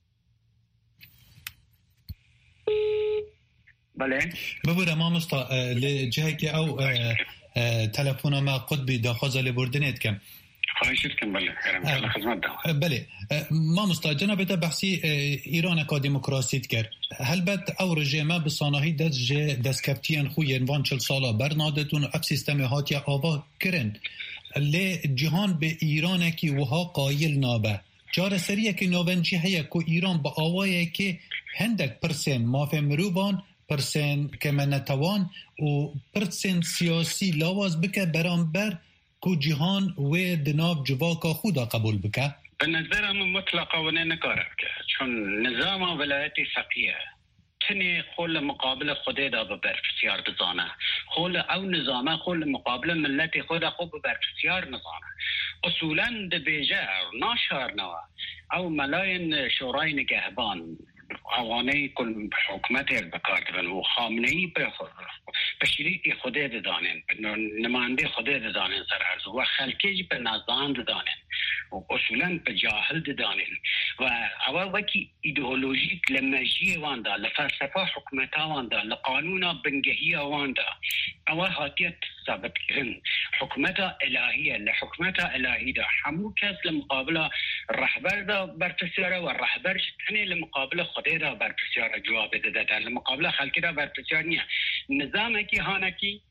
بله ببوره ما مستا لجهه که او تلفون ما قطبی دا خوزا لبردنید کم خواهشت کم بله خدمت دارم بله ما مستا جناب تا بحثی ایران که دموکراسیت کرد هلبت او رژیمه بسانهی دست کفتین خوی انوان 40 ساله برنادتون اف سیستم هاتی آوا کرن لی جهان به ایران که وها قایل نابه جار سریه که نوونجی هیا که ایران با آوائه که هندک پرسن مافه مروبان پرسن که من نتوان و پرسن سیاسی لاواز بکه برانبر که جهان و دناب جواکا خودا قبول بکه به نظرم مطلقا و نکاره که چون نظام ولایتی فقیه تنی خول مقابل خوده دا ببرفسیار بزانه خول او نظامه خول مقابل ملت خود خوب ببرفسیار نزانه اصولا دبیجه ناشار نوا او ملاین شورای نگهبان اوانه کل حکومت بکارتبن و خامنه‌ای به شریک خوده دانن نماینده خوده دانن سر عرض و خلقی به نظام دانن و اصولا به جاهل دانن و اول وکی ایدئولوژیک لمجیه واندا لفلسفه حکومتا واندا لقانونا بنگهی واندا اول هاتیت ثابت کرن حکومتا الهیه لحکومتا الهی دا همو کس لمقابل رهبر دا برفسیاره و رهبر جتنی لمقابل خوده دا برفسیاره جواب داده لمقابل خلقی دا برفسیاره نیه نظام کی هانکی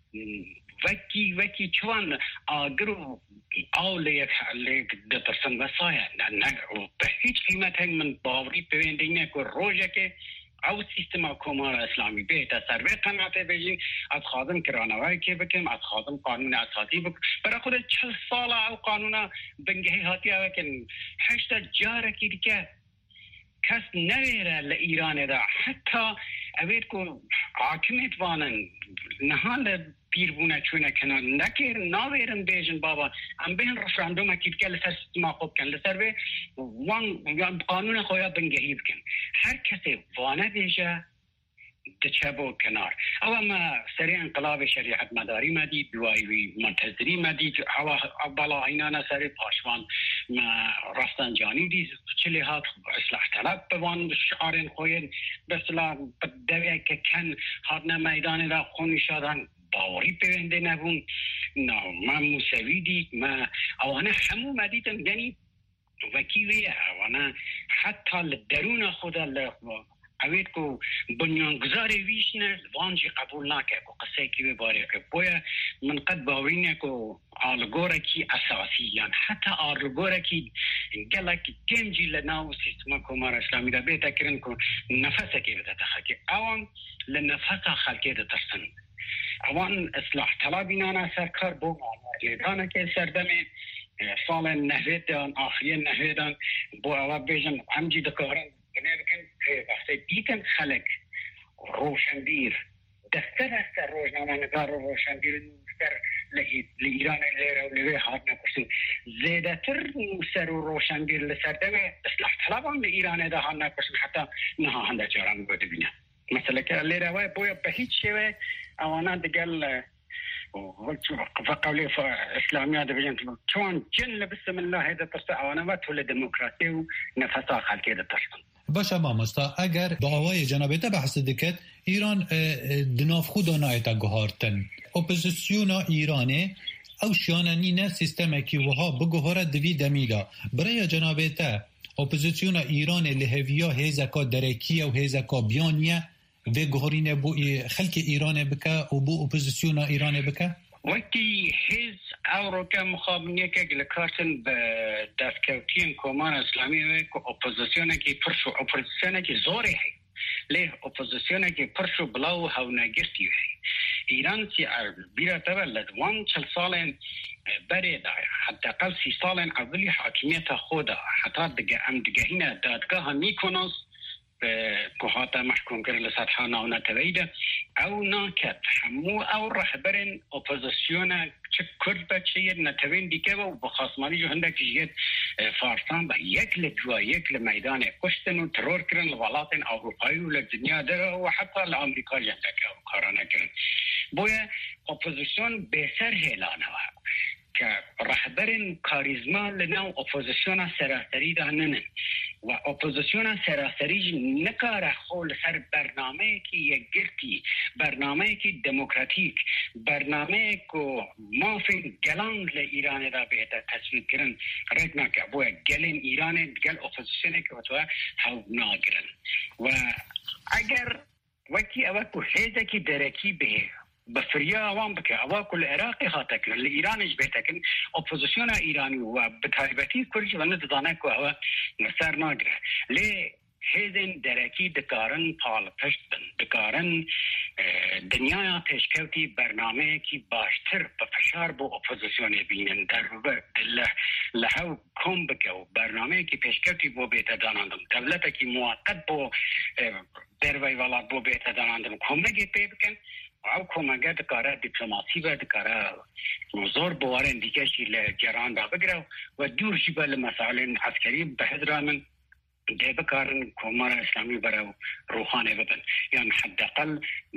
وکی چوان آگرو آولیت دترسن وسایه نه به هیچ قیمت من باوری پیوندینه که روزه که او سیستم کمار اسلامی به تصرف قناعت بجین از خادم کرانوایی که بکن از خادم قانون اساسی بکن برای خود 40 سال او قانون بنگهی هاتی بکن 8 جاره که دیگه کس نویره لإیران دا حتی اوید که حاکمیت وانن نحال پیربونه چونه کنن نکر ناویرن بیجن بابا ام بین رفراندوم اکید که لسر سیستما خوب کن لسر به وان قانون خویا بنگهی بکن هر کسی وانه بیجه دچه بو کنار او اما سری انقلاب شریعت مداری مدید دوایی منتظری مدید او بالا اینانا سری پاشوان رفتنجانی دید چلی هات اصلاح طلب بوان شعارین خوین بسلا دویه که کن هاتنا میدان را خونی شدن باوری پیونده نبون من موسوی دید من اوانه همو مدیدم یعنی وکیویه اوانه حتی لدرون خدا اوید که بنیانگذار ویشنه وانجی قبول نکه که قصه که بباره که بویا من قد باورینه که آلگوره کی اساسی یعنی حتی آلگوره کی گلک گنجی لناو سیستما کمار اسلامی دا بیتا کرن که نفسه که بیتا تخاکی اوان لنفسه خلقه دا ترسن اوان اصلاح طلبینانا سرکار بو لیدانه که سردمه سال نهدان آخری نهدان با اول بیشتر همچی دکارن نمیکن وقتی دیدن خلق روشنبیر دفتر است روزنامه نگار روشنبیر نوستر لإيران الليرة واللي هاد نقصي زيادة نوستر وروشنبیر لسردم اصلاح طلبان لإيران ده هاد نقصي حتى نها هنده جاران بود بینه مثلا که الليرة وای بویا به هیچ شوه اوانا دقل فقولي اسلاميات بجن چون جن بسم الله هذا ترسى اوانا و تول دموکراسی و نفسا خلقی ده ترسن باشه مامستا اگر دعوای جنابته بحث دکت ایران دناف خود نایتا گهارتن اپوزیسیونا ایرانه او شیانانین سیستم کی وها بگهاره دوی دمیدا برای جنابته اپوزیسیونا ایران لهویا هزکا درکی و هزکا بیانیه و گهارینه بو خلق ایران بکه و بو اپوزیسیونا ایران بکه وقتی هز اوروکا مخابنیه که لکارتن به دستکوتین کمان اسلامی و اپوزیسیونه که پرشو اپوزیسیونه که زوری هی له اپوزیسیونه که پرشو بلاو هاو نگرتی هی ایران سی بیره تولد 40 سال بره دای حتی قل 30 سال اولی حاکمیت خودا حتی دگهین دادگاه میکناس كهاتا محكوم كرل سطحانا ونتويدا او ناكت حمو او رهبرن اوبوزيسيونا كرد بچه نتوين ديكوا وبخاصماني جو هندك جيت فارسان با يكل جوا يكل ميدان قشتن وترور كرن الولاطن اوروباي وللدنيا در وحتى الامريكا جندك وكارانا كرن بويا اوبوزيسيون بسر هلانوا كرهبرن كاريزما لنا اوبوزيسيونا سراسري دانن و اپوزیسیون سراسری نکاره خول سر برنامه کی یگرتی برنامه کی دموکراتیک برنامه کو مافی گلان ل ایران را به تصویب کردن رد نکه بو گلن ایران گل اپوزیسیون که تو ها ناگرن و اگر وکی اوکو هیزه کی درکی به بفريا عوام بك أواكل العراقي هاتكن الإيرانيش بيتكن أوبوزيسيون إيراني وبتايبتي كل شيء ونتضانك وهو مسار ناقرة ليه هذين دركي دكارن بالبشت دكارن دنيا تشكوتي برنامج كي باشتر بفشار بو أوبوزيسيون بينن درب لهو كم بكو برنامج كي تشكوتي بو بيتدانندم دولته كي موقت بو دروي ولا بو بيتدانندم كم بيجي بيبكن او کومنگه دکاره دیپلماسی و دکاره زور بوارن دیگه شی لجران دا بگره و دور شی بل مسائل عسکری به حضرامن ده بکارن کومار اسلامی برو روحانه ببن یعنی حداقل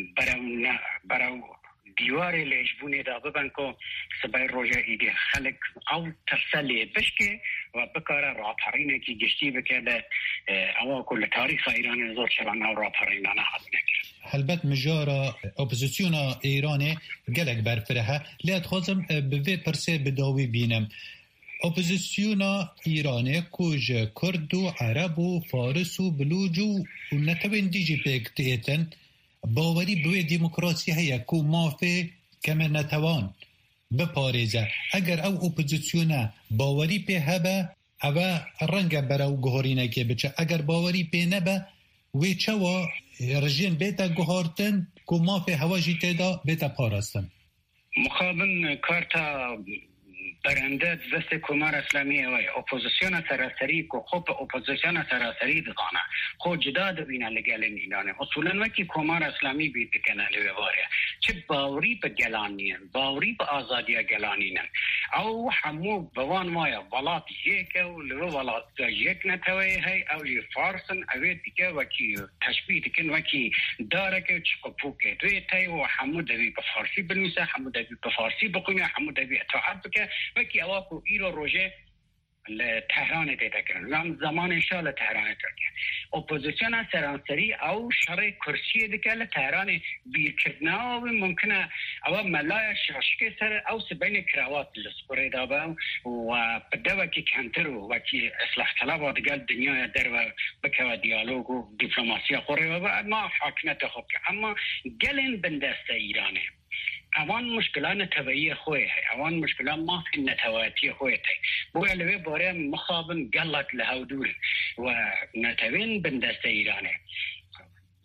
برو دیوار لیشبونه دا ببن که سبای روژه ایده خلق او ترسلی بشکه و بکاره راپرینه که گشتی بکرده او کل تاریخ ایران زور شبان او راپرینه نحض نکرد هلبت مجارة اپوزیسیونا ایرانی گلک برفره لیت خوزم به پرسه بداوی بینم اپوزیسیونا ایرانی کج کرد و عرب و فارس و بلوج و نتوین دیجی بکتیتن باوری بوی دیموکراسی هیا کو مافی کمر نتوان بپاريزه اگر او اپوزیسیونا باوری پی هبه او رنگ براو گهارینه که بچه اگر باوری پی نبه وی چوا رجین بیتا گهارتن که ما فی هواجی تیدا بیتا پارستن مخابن کارتا برنده دست کمار اسلامی وی اپوزیسیون سراسری که خوب اپوزیسیون سراسری دقانه خود جدا دبینه لگلن اینانه اصولا وکی کمار اسلامی بیت کنه لواره چه باوری به گلانین باوری به آزادی گلانین او همو بوان مایا ولات یک و لو ولات یک نتوی هی او لی فارسن اوی دیگه وکی تشبیه دیگه وکی داره که چقپوکه دوی تای و همو دوی به فارسی بنویسه همو دوی به فارسی بخونه همو دوی اطاعت بکه وکی اواکو ایرو روژه لتهران دیده کرن لام زمان شال تهران ترکیه اپوزیسیون سرانسری او شر کرسی دیگه لتهران بیر کردنا و ممکنه او ملای شاشکه سر او سبین کراوات لسپوره دابا و بدو کی کنتر و کی اصلاح طلب و دیگه دنیا در و بکوا دیالوگ و دیپلماسی خوره و ما حاکمیت خوب که اما گلن بندست ایرانه اوان مشکلان طبیعی خوی ہے اوان مشکلان ما فی نتواتی خوی ہے بو علوی باره مخابن گلت لهودول و نتوین بندست ایرانه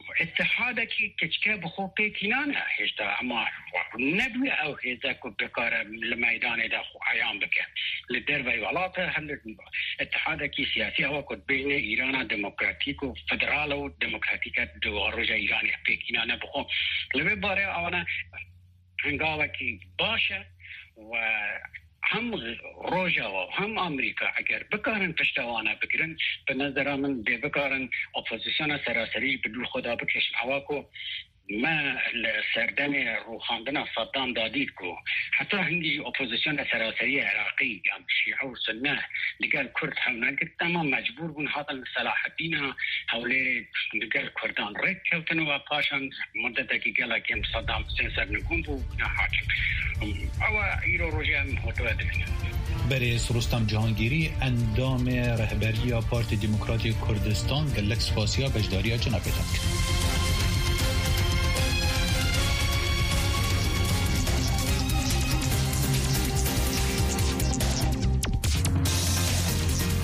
اتحادك كشكا بخو بيكينانا هجدا اما نبي او هذا كبكار الميدان ده خو ايام بك للدربي ولاته هل اتحادك سياسي او كد بين ايران ديمقراطيك وفدرال وديمقراطيك دو رجا ايران بيكينانا بخو لبي انا هنقالكي باشا و هم روجا و هم امریکا اگر بکارن پشتوانه بگیرن به نظر من بکارن اپوزیسیون سراسری بدون خدا بکشن هواکو ما سردن روحاندنا صدام دادید کو حتی هندی اپوزیسیون سراسری عراقی یا شیعه و سنه دیگر کرد هم نگرد تمام مجبور بون هذا صلاح الدین حوله دیگر کردان رک کلتن و پاشان مدت کی گلا کم صدام حسین سر نگون بو حاکم او ایرو روجا متوجه برئیس رستم جهانگیری اندام رهبری پارتی دموکراتی کردستان گلکس فاسیا بجداریا جنابیتان